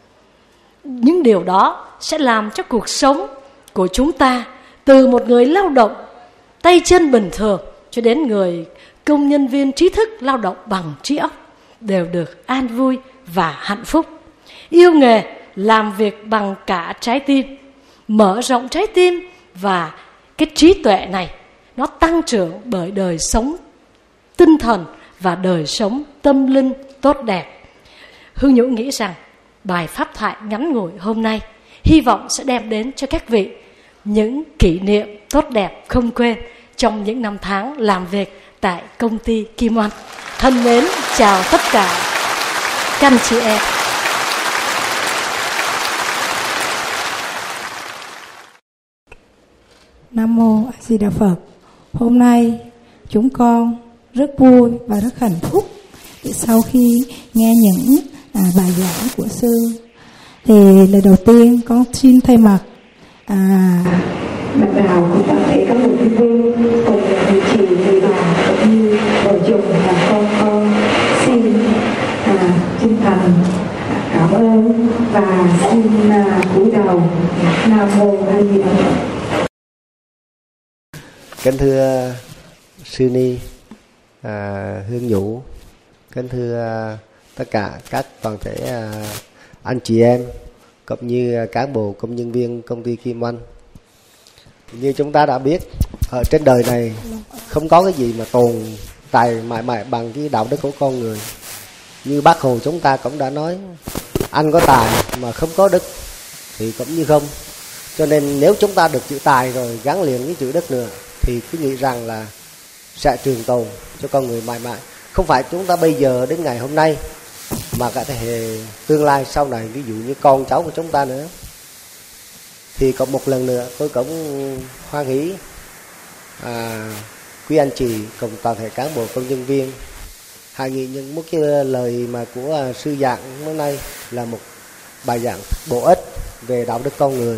Những điều đó sẽ làm cho cuộc sống của chúng ta, từ một người lao động tay chân bình thường cho đến người công nhân viên trí thức lao động bằng trí óc, đều được an vui và hạnh phúc. Yêu nghề, làm việc bằng cả trái tim, mở rộng trái tim, và cái trí tuệ này nó tăng trưởng bởi đời sống tinh thần và đời sống tâm linh tốt đẹp. Hương Nhũ nghĩ rằng bài pháp thoại ngắn ngủi hôm nay hy vọng sẽ đem đến cho các vị những kỷ niệm tốt đẹp không quên trong những năm tháng làm việc tại công ty Kim Oanh. Thân mến chào tất cả các anh chị em. Nam mô A Di Đà Phật. Hôm nay chúng con rất vui và rất hạnh phúc sau khi nghe những à, bài giảng của sư. Thì lời đầu tiên con xin thay mặt à, bạn Đào cũng toàn thể các một thiên vương cùng người chị, người bà cũng như vợ chồng và con con xin à, chân thành cảm ơn và xin à, cúi đầu. Nam mô A Di Đà Phật. Kính thưa sư ni à, Hương Nhũ, kính thưa à, tất cả các toàn thể à, anh chị em cũng như à, cán bộ công nhân viên công ty Kim Oanh. Như chúng ta đã biết, ở trên đời này không có cái gì mà tồn tại mãi mãi bằng cái đạo đức của con người. Như Bác Hồ chúng ta cũng đã nói, anh có tài mà không có đức thì cũng như không. Cho nên nếu chúng ta được chữ tài rồi gắn liền với chữ đức nữa thì cứ nghĩ rằng là sẽ trường tồn cho con người mãi mãi. Không phải chúng ta bây giờ đến ngày hôm nay, mà cả thế hệ tương lai sau này, ví dụ như con cháu của chúng ta nữa. Thì có một lần nữa tôi cũng hoan hỷ à, quý anh chị cùng toàn thể cán bộ công nhân viên hãy nghĩ những một cái lời mà của à, sư giảng hôm nay là một bài giảng bổ ích về đạo đức con người.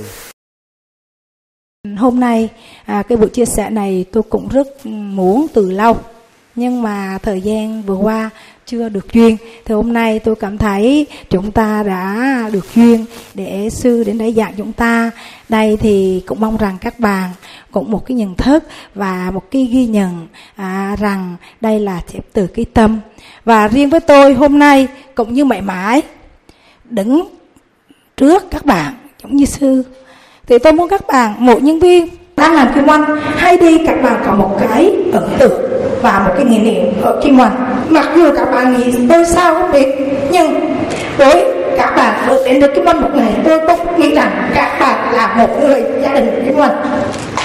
Hôm nay à, cái buổi chia sẻ này tôi cũng rất muốn từ lâu, nhưng mà thời gian vừa qua chưa được duyên. Thì hôm nay tôi cảm thấy chúng ta đã được duyên để sư đến đây giảng chúng ta. Đây thì cũng mong rằng các bạn cũng một cái nhận thức và một cái ghi nhận à, rằng đây là từ cái tâm. Và riêng với tôi hôm nay cũng như mãi mãi đứng trước các bạn giống như sư, thì tôi muốn các bạn, mỗi nhân viên đang làm Kim Oanh, hay đi các bạn có một cái ấn tượng và một cái nghề niệm ở Kim Oanh. Mặc dù các bạn nghĩ tôi sao không biết, nhưng với các bạn được đến được Kim Oanh một ngày, tôi cũng nghĩ rằng các bạn là một người gia đình Kim Oanh.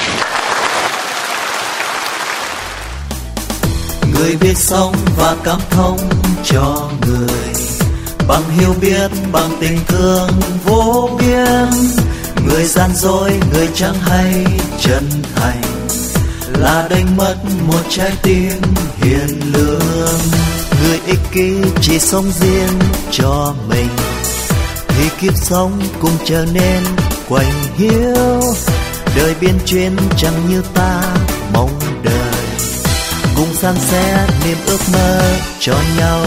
Người biết sống và cảm thông cho người, bằng hiểu biết, bằng tình thương vô biên. Người gian dối, người chẳng hay chân thành, là đánh mất một trái tim hiền lương. Người ích kỷ chỉ sống riêng cho mình, thì kiếp sống cũng trở nên quạnh hiu. Đời biên chuyên chẳng như ta mong đợi, cùng san sẻ niềm ước mơ cho nhau.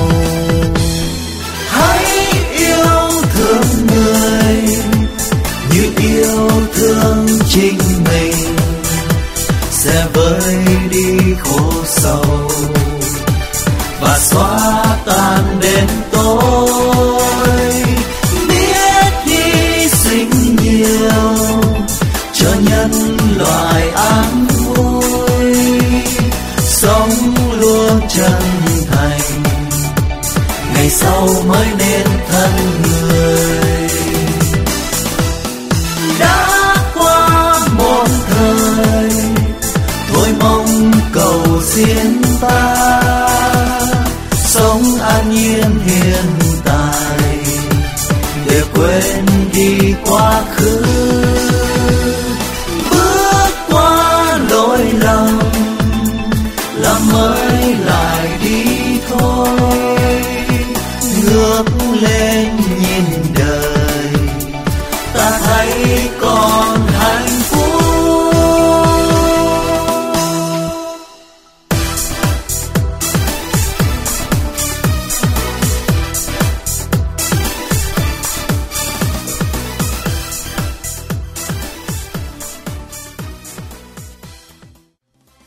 Hãy yêu thương người như yêu thương chính mình, sẽ vơi đi khổ sầu và xóa tan đến tối. Biết hy sinh nhiều cho nhân loại an vui, sống luôn chân thành, ngày sau mới nên thân người. Đã qua một thời, thôi mong cầu xin ta sống an nhiên hiện tại, để quên đi quá khứ. Bước qua lỗi lầm, làm mới lại đi thôi.